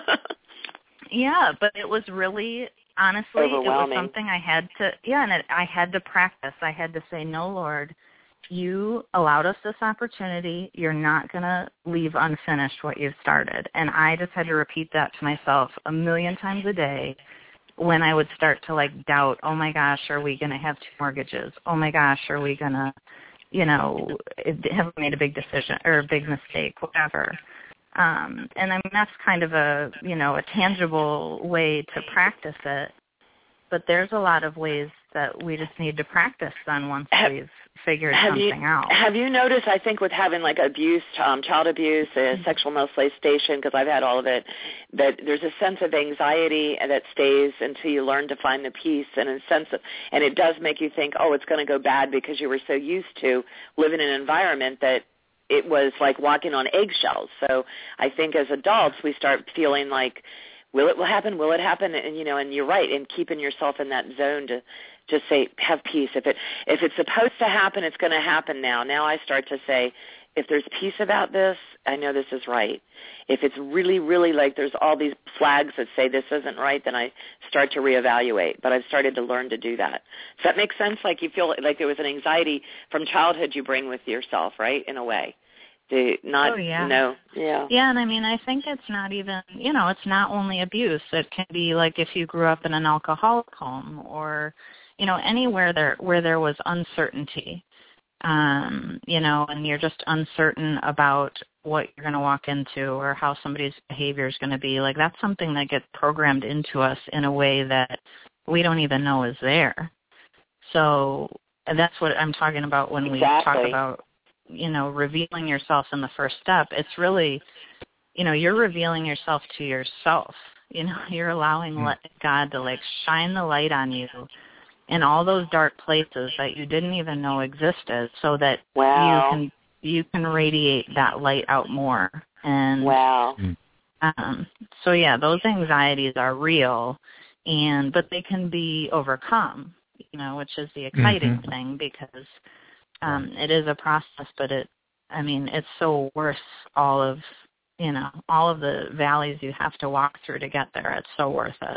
yeah, but it was really, honestly, it was something I had to, yeah, and it, I had to practice. I had to say, no, Lord, you allowed us this opportunity. You're not going to leave unfinished what you've started. And I just had to repeat that to myself a million times a day when I would start to, like, doubt, oh, my gosh, are we going to have two mortgages? Oh, my gosh, are we going to, you know, have we made a big decision or a big mistake, whatever. Um, and I mean, that's kind of a, you know, a tangible way to practice it. But there's a lot of ways that we just need to practice then once have, we've figured have something you, out. Have you noticed, I think, with having, like, abuse, um, child abuse, uh, mm-hmm. sexual molestation, because I've had all of it, that there's a sense of anxiety that stays until you learn to find the peace, and a sense of, and it does make you think, oh, it's going to go bad because you were so used to living in an environment that it was like walking on eggshells. So I think as adults we start feeling like, will it will happen, will it happen? And, you know, and you're right, and keeping yourself in that zone to just say, have peace. If it if it's supposed to happen, it's going to happen now. Now I start to say, if there's peace about this, I know this is right. If it's really, really like there's all these flags that say this isn't right, then I start to reevaluate. But I've started to learn to do that. Does that make sense? Like you feel like there was an anxiety from childhood you bring with yourself, right, in a way? To not oh, yeah. know. Yeah. Yeah, and I mean, I think it's not even, you know, it's not only abuse. It can be like if you grew up in an alcoholic home or, you know, anywhere there where there was uncertainty, um, you know, and you're just uncertain about what you're going to walk into or how somebody's behavior is going to be. Like that's something that gets programmed into us in a way that we don't even know is there. So that's what I'm talking about when exactly. we talk about, you know, revealing yourself in the first step. It's really, you know, you're revealing yourself to yourself. You know, you're allowing mm. God to, like, shine the light on you in all those dark places that you didn't even know existed so that wow. you can you can radiate that light out more. And wow. um, so, yeah, those anxieties are real, and but they can be overcome, you know, which is the exciting mm-hmm. thing because Um, it is a process, but it, I mean, it's so worth all of, you know, all of the valleys you have to walk through to get there. It's so worth it.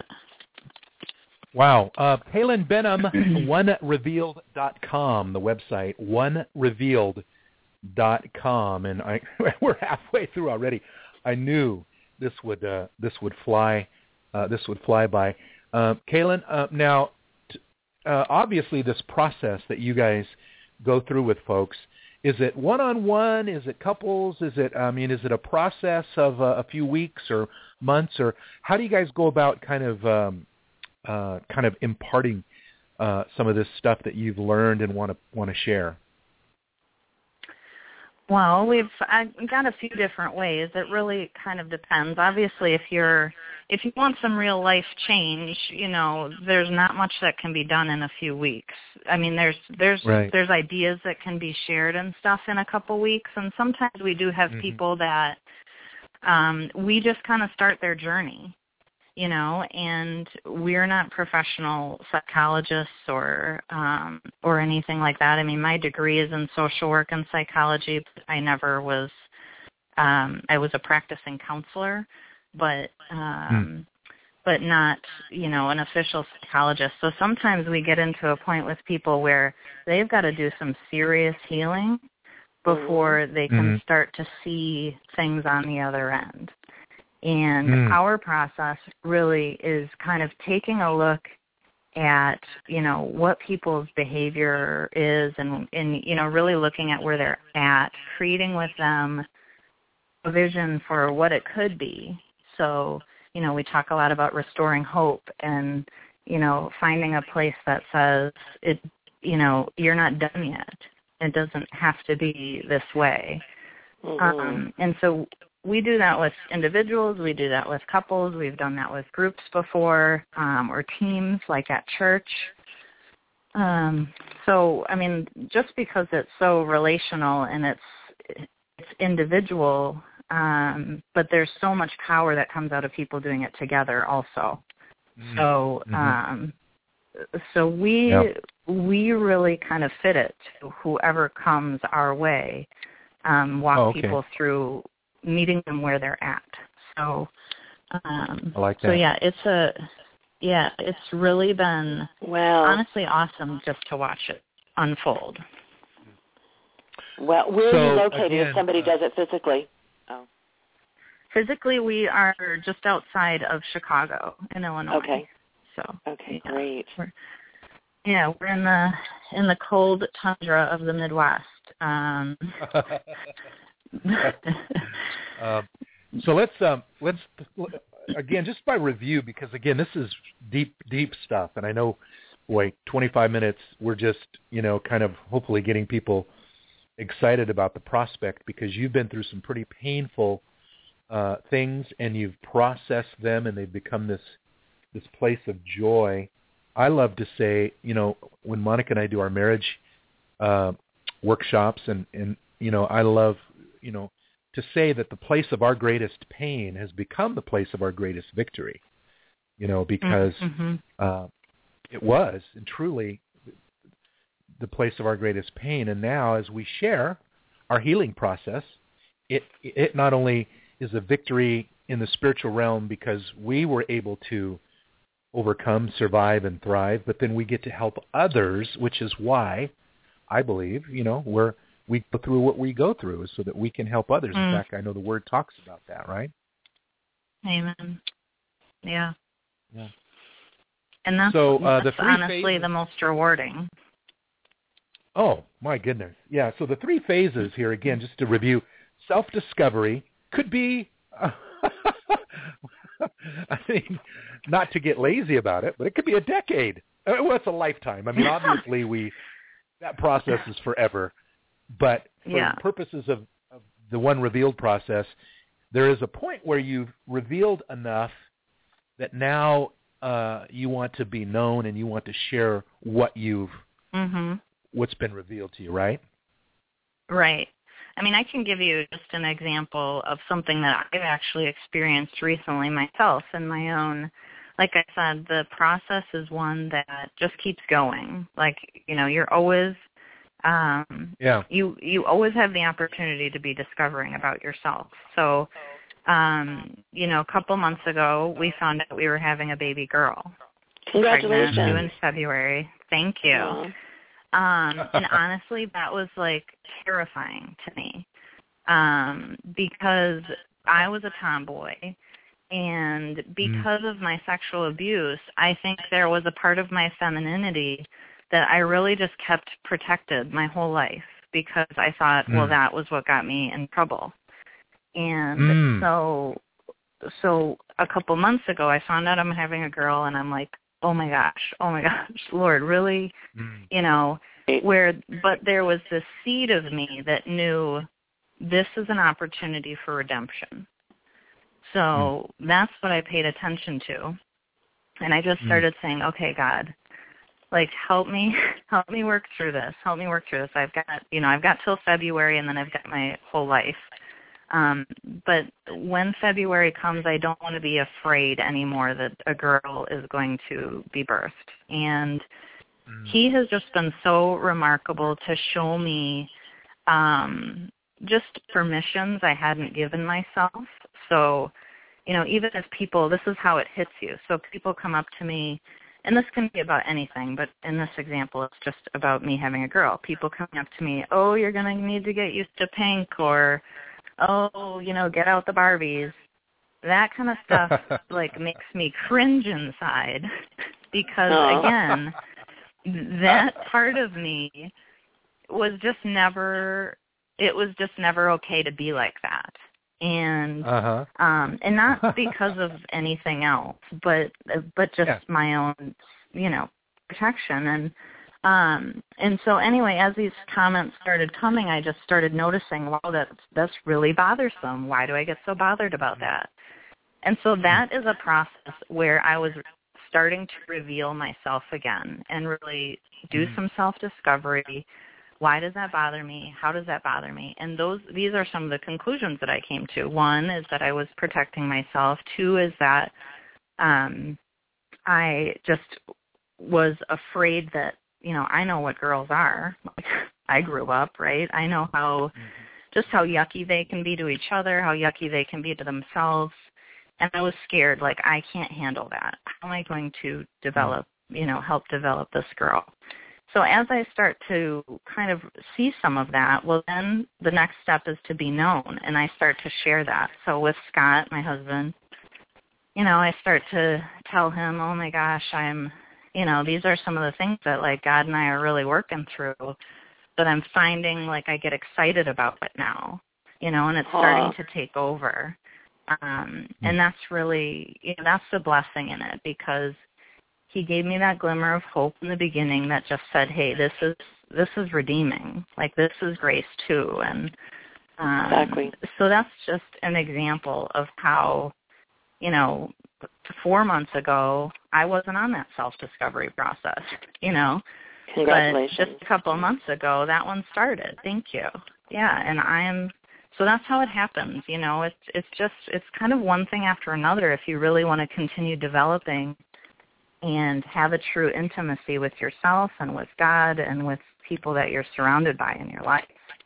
Wow. Uh, Kaylin Benham, one revealed dot com, the website, one revealed dot com. And I, we're halfway through already. I knew this would, uh, this would fly, uh, this would fly by. Uh, Kaylin, uh, now, t- uh, obviously this process that you guys go through with folks, is it one-on-one? Is it couples? Is it, I mean, is it a process of uh, a few weeks or months, or how do you guys go about kind of, um, uh, kind of imparting uh, some of this stuff that you've learned and want to want to share? Well, we've I've got a few different ways. It really kind of depends. Obviously, if you're if you want some real life change, you know, there's not much that can be done in a few weeks. I mean, there's there's right. there's ideas that can be shared and stuff in a couple weeks, and sometimes we do have mm-hmm. people that um, we just kind of start their journey. You know, and we're not professional psychologists or um, or anything like that. I mean, my degree is in social work and psychology, but I never was. Um, I was a practicing counselor, but um, mm. but not, you know, an official psychologist. So sometimes we get into a point with people where they've got to do some serious healing before they can mm-hmm. start to see things on the other end. And mm. our process really is kind of taking a look at, you know, what people's behavior is and, and, you know, really looking at where they're at, creating with them a vision for what it could be. So, you know, we talk a lot about restoring hope and, you know, finding a place that says, it, you know, you're not done yet. It doesn't have to be this way. Mm-hmm. Um, and so we do that with individuals. We do that with couples. We've done that with groups before, um, or teams, like at church. Um, so, I mean, just because it's so relational and it's it's individual, um, but there's so much power that comes out of people doing it together also. Mm-hmm. So, um, so we yep. we really kind of fit it to whoever comes our way, um, walk oh, okay. people through meeting them where they're at. So, um, I like that. So yeah, it's a yeah, it's really been well, honestly awesome just to watch it unfold. Well, where so, are you located again, if somebody uh, does it physically? Oh. Physically, we are just outside of Chicago in Illinois. Okay. So okay, yeah, great. We're, yeah, we're in the in the cold tundra of the Midwest. Um, um, so let's um, let's again just by review, because again this is deep deep stuff, and I know, wait, twenty-five minutes. We're just you know kind of hopefully getting people excited about the prospect, because you've been through some pretty painful uh, things and you've processed them, and they've become this this place of joy. I love to say, you know, when Monica and I do our marriage uh, workshops, and, and, you know, I love, you know, to say that the place of our greatest pain has become the place of our greatest victory, you know, because mm-hmm. uh, it was, and truly, the place of our greatest pain. And now as we share our healing process, it it not only is a victory in the spiritual realm because we were able to overcome, survive, and thrive, but then we get to help others, which is why I believe, you know, we're, we go through what we go through so that we can help others. Mm. In fact, I know the Word talks about that, right? Amen. Yeah. Yeah. And that's, so, uh, that's the three honestly phases, the most rewarding. Oh, my goodness. Yeah, so the three phases here, again, just to review, self-discovery could be, uh, I mean, not to get lazy about it, but it could be a decade. Well, it's a lifetime. I mean, obviously, we that process is forever. But for yeah. purposes of, of the One Revealed process, there is a point where you've revealed enough that now uh, you want to be known and you want to share what you've mm-hmm. what's been revealed to you, right? Right. I mean, I can give you just an example of something that I've actually experienced recently myself in my own. Like I said, the process is one that just keeps going. Like, you know, you're always, um, yeah. you you always have the opportunity to be discovering about yourself. So, um, you know, a couple months ago, we found out we were having a baby girl. Congratulations. Pregnant, due in February. Thank you. Aww. Um, and honestly, that was, like, terrifying to me um, because I was a tomboy, and because mm. of my sexual abuse, I think there was a part of my femininity that I really just kept protected my whole life because I thought, mm. well, that was what got me in trouble. And mm. so so a couple months ago, I found out I'm having a girl, and I'm like, oh my gosh, oh my gosh, Lord, really? Mm. You know, where, but there was this seed of me that knew this is an opportunity for redemption. So mm. that's what I paid attention to. And I just started mm. saying, okay, God, like, help me, help me work through this. Help me work through this. I've got, you know, I've got till February, and then I've got my whole life. Um, but when February comes, I don't want to be afraid anymore that a girl is going to be birthed. And mm. he has just been so remarkable to show me um, just permissions I hadn't given myself. So, you know, even as people, this is how it hits you. So people come up to me, and this can be about anything, but in this example, it's just about me having a girl. People coming up to me, oh, you're going to need to get used to pink, or oh, you know, get out the Barbies. That kind of stuff, like, makes me cringe inside because, oh. again, that part of me was just never, it was just never okay to be like that. And uh-huh. um, and not because of anything else, but but just yeah. my own, you know, protection. And um, and so anyway, as these comments started coming, I just started noticing, wow, that's that's really bothersome. Why do I get so bothered about that? And so that is a process where I was starting to reveal myself again and really do mm-hmm. some self-discovery. Why does that bother me? How does that bother me? And those these are some of the conclusions that I came to. One is that I was protecting myself. Two is that um, I just was afraid that, you know, I know what girls are. I grew up, right? I know how mm-hmm. just how yucky they can be to each other, how yucky they can be to themselves. And I was scared, like, I can't handle that. How am I going to develop, you know, help develop this girl? So as I start to kind of see some of that, well, then the next step is to be known, and I start to share that. So with Scott, my husband, you know, I start to tell him, oh, my gosh, I'm, you know, these are some of the things that, like, God and I are really working through that I'm finding, like, I get excited about it now, you know, and it's starting to take over. Um, and that's really, you know, that's the blessing in it, because he gave me that glimmer of hope in the beginning that just said, hey, this is this is redeeming. Like, this is grace too. And um, exactly. So that's just an example of how, you know, four months ago, I wasn't on that self-discovery process, you know. Congratulations. But just a couple of months ago, that one started. Thank you. Yeah, and I am... So that's how it happens, you know. It's it's just it's kind of one thing after another if you really want to continue developing and have a true intimacy with yourself and with God and with people that you're surrounded by in your life.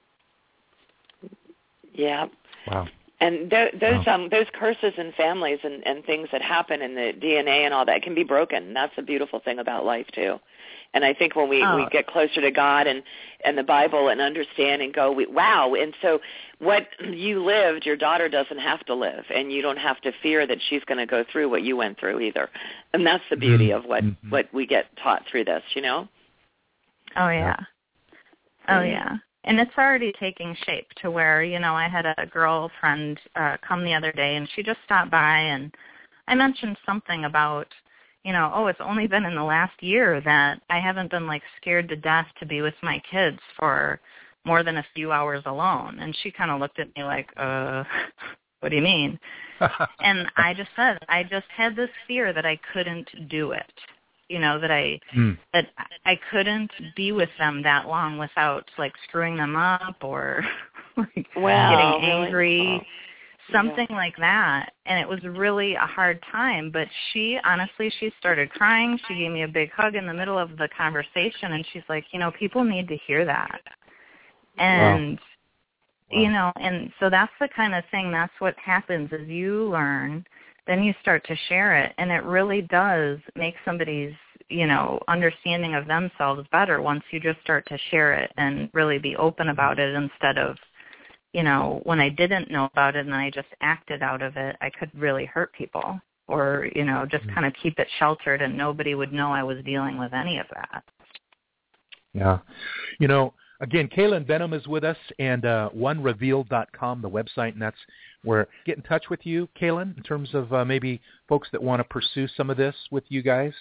Yeah. Wow. And th- those wow. um those curses in families and, and things that happen in the D N A and all that can be broken. That's a beautiful thing about life too. And I think when we, oh. we get closer to God and, and the Bible and understand and go, we, wow. And so what you lived, your daughter doesn't have to live, and you don't have to fear that she's going to go through what you went through either. And that's the beauty mm-hmm. of what, what we get taught through this, you know? Oh, yeah. Oh, yeah. And it's already taking shape to where, you know, I had a girlfriend uh, come the other day, and she just stopped by, and I mentioned something about, you know, oh, it's only been in the last year that I haven't been, like, scared to death to be with my kids for more than a few hours alone. And she kind of looked at me like, uh, what do you mean? And I just said, I just had this fear that I couldn't do it, you know, that I mm. that I couldn't be with them that long without, like, screwing them up or like, wow, getting angry. Really? Oh. Something yeah. like that, and it was really a hard time, but she, honestly, she started crying. She gave me a big hug in the middle of the conversation, and she's like, you know, people need to hear that. And, wow. Wow. you know, and so that's the kind of thing, that's what happens is you learn, then you start to share it, and it really does make somebody's, you know, understanding of themselves better once you just start to share it and really be open about it instead of, you know, when I didn't know about it and I just acted out of it, I could really hurt people or, you know, just kind of keep it sheltered and nobody would know I was dealing with any of that. Yeah. You know, again, Kaylin Benham is with us, and uh, one revealed dot com, the website, and that's where get in touch with you, Kaylin, in terms of uh, maybe folks that want to pursue some of this with you guys.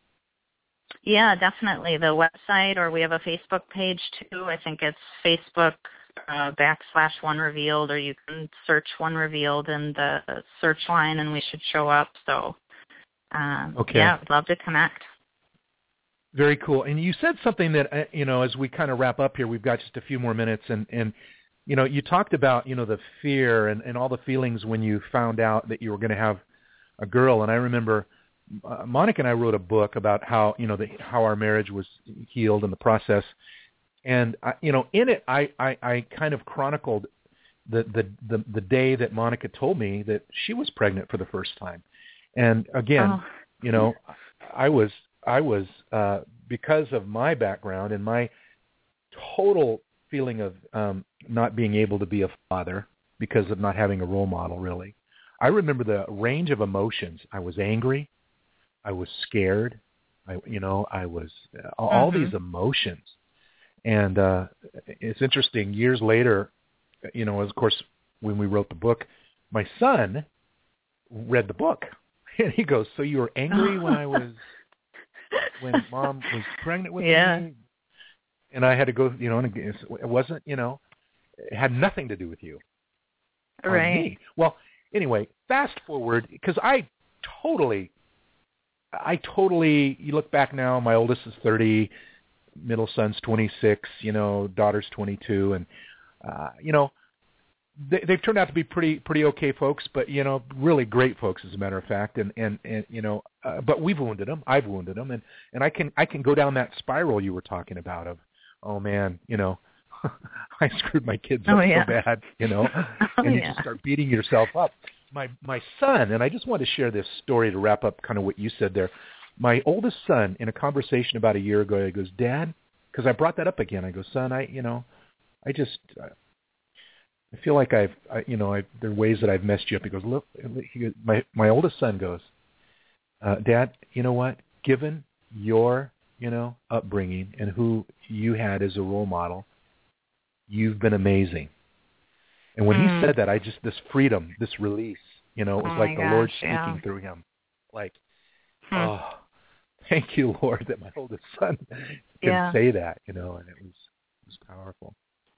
Yeah, definitely. The website, or we have a Facebook page too. I think it's Facebook uh, backslash One Revealed, or you can search One Revealed in the search line, and we should show up. So, um, okay. yeah, I'd love to connect. Very cool. And you said something that, you know, as we kind of wrap up here, we've got just a few more minutes, and, and you know, you talked about, you know, the fear and, and all the feelings when you found out that you were going to have a girl. And I remember uh, Monica and I wrote a book about how, you know, the, how our marriage was healed in the process. And, I, you know, in it, I, I, I kind of chronicled the, the, the, the day that Monica told me that she was pregnant for the first time. And again, oh. you know, I was, I was, uh, because of my background and my total feeling of um, not being able to be a father because of not having a role model, really, I remember the range of emotions. I was angry. I was scared. I, you know, I was uh, all mm-hmm. these emotions. And uh, it's interesting. Years later, you know, of course, when we wrote the book, my son read the book, and he goes, "So you were angry when I was when Mom was pregnant with yeah. me, and I had to go, you know, and it wasn't, you know, it had nothing to do with you, right?" Me. Well, anyway, fast forward because I totally, I totally. You look back now, my oldest is thirty, middle son's twenty-six, you know, daughter's twenty-two, and uh, you know. They, they've turned out to be pretty pretty okay folks, but you know, really great folks as a matter of fact. And and, and you know, uh, but we've wounded them. I've wounded them, and, and I can I can go down that spiral you were talking about of, oh man, you know, I screwed my kids oh, up yeah. so bad, you know, oh, and you yeah. just start beating yourself up. My my son, and I just want to share this story to wrap up kind of what you said there. My oldest son, in a conversation about a year ago, he goes, "Dad," because I brought that up again. I go, "Son, I you know, I just." Uh, I feel like I've, I, you know, I, there are ways that I've messed you up. He goes, look, he goes, my my oldest son goes, uh, Dad, you know what? Given your, you know, upbringing and who you had as a role model, you've been amazing. And when mm. he said that, I just, this freedom, this release, you know, it was oh like the gosh, Lord speaking yeah. through him. Like, hmm. oh, thank you, Lord, that my oldest son can yeah. say that, you know, and it was, it was powerful.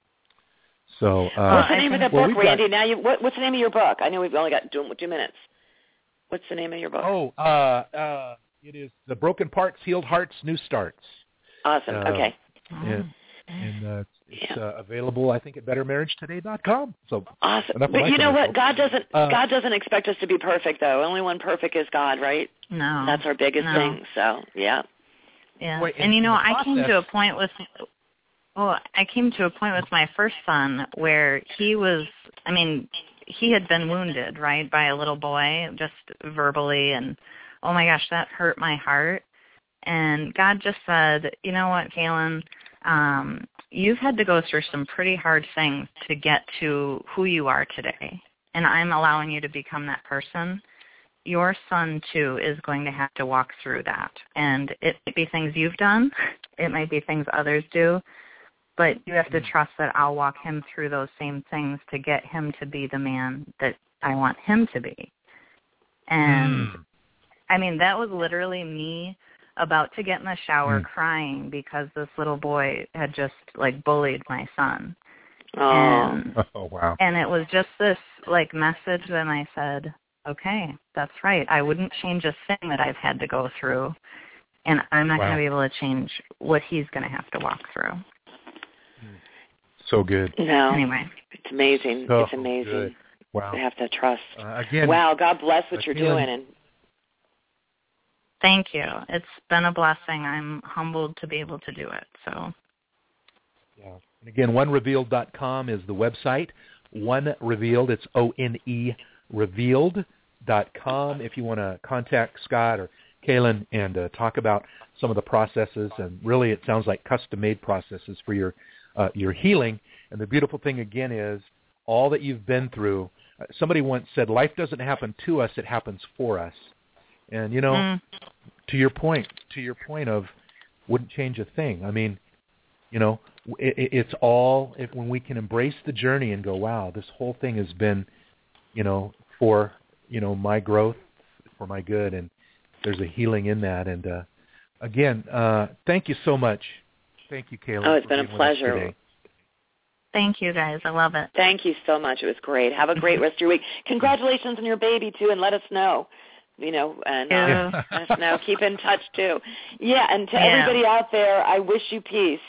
So, uh, what's the name of the well, book, Randy? Got, now, you what, what's the name of your book? I know we've only got two, two minutes. What's the name of your book? Oh, uh, uh, it is The Broken Parts, Healed Hearts, New Starts. Awesome. Uh, okay. And, and uh, it's yeah. uh, available, I think, at better marriage today dot com. So awesome. But you know what? God doesn't. Uh, God doesn't expect us to be perfect, though. Only one perfect is God, right? No. That's our biggest no. thing. So, yeah. Yeah. Wait, and you know, process, I came to a point with. Well, I came to a point with my first son where he was, I mean, he had been wounded, right, by a little boy, just verbally, and, oh my gosh, that hurt my heart. And God just said, you know what, Kaylin, um, you've had to go through some pretty hard things to get to who you are today, and I'm allowing you to become that person. Your son, too, is going to have to walk through that. And it might be things you've done. It might be things others do. But you have to trust that I'll walk him through those same things to get him to be the man that I want him to be. And, mm. I mean, that was literally me about to get in the shower mm. crying because this little boy had just, like, bullied my son. Oh. And, oh, wow. And it was just this, like, message that I said, okay, that's right. I wouldn't change a thing that I've had to go through, and I'm not wow. going to be able to change what he's going to have to walk through. So good. No. Anyway. It's amazing. So it's amazing. Good. Wow. We have to trust. Uh, again, wow, God bless what you're feeling... doing. And Thank you. It's been a blessing. I'm humbled to be able to do it. So. Yeah. And again, one revealed dot com is the website. One Revealed, it's O N E revealed dot com if you want to contact Scott or Kaylin and uh, talk about some of the processes. And really it sounds like custom-made processes for your Uh, your healing. And the beautiful thing again is all that you've been through. Uh, somebody once said, life doesn't happen to us, it happens for us. And, you know, mm. to your point, to your point of wouldn't change a thing. I mean, you know, it, it's all, if, when we can embrace the journey and go, wow, this whole thing has been, you know, for, you know, my growth, for my good. And there's a healing in that. And uh, again, uh, thank you so much. Thank you, Kaylin. Oh, it's been a pleasure. Thank you, guys. I love it. Thank you so much. It was great. Have a great rest of your week. Congratulations on your baby, too, and let us know. You know, and uh, let us know. Keep in touch, too. Yeah, and to yeah. everybody out there, I wish you peace.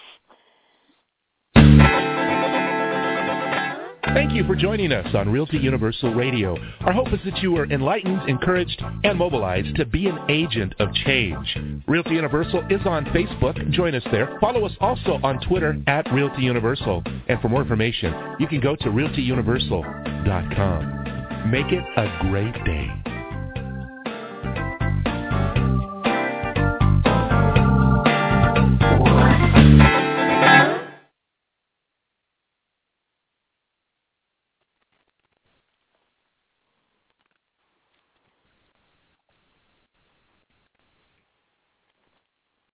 Thank you for joining us on Realty Universal Radio. Our hope is that you are enlightened, encouraged, and mobilized to be an agent of change. Realty Universal is on Facebook. Join us there. Follow us also on Twitter at Realty Universal. And for more information, you can go to realty universal dot com. Make it a great day.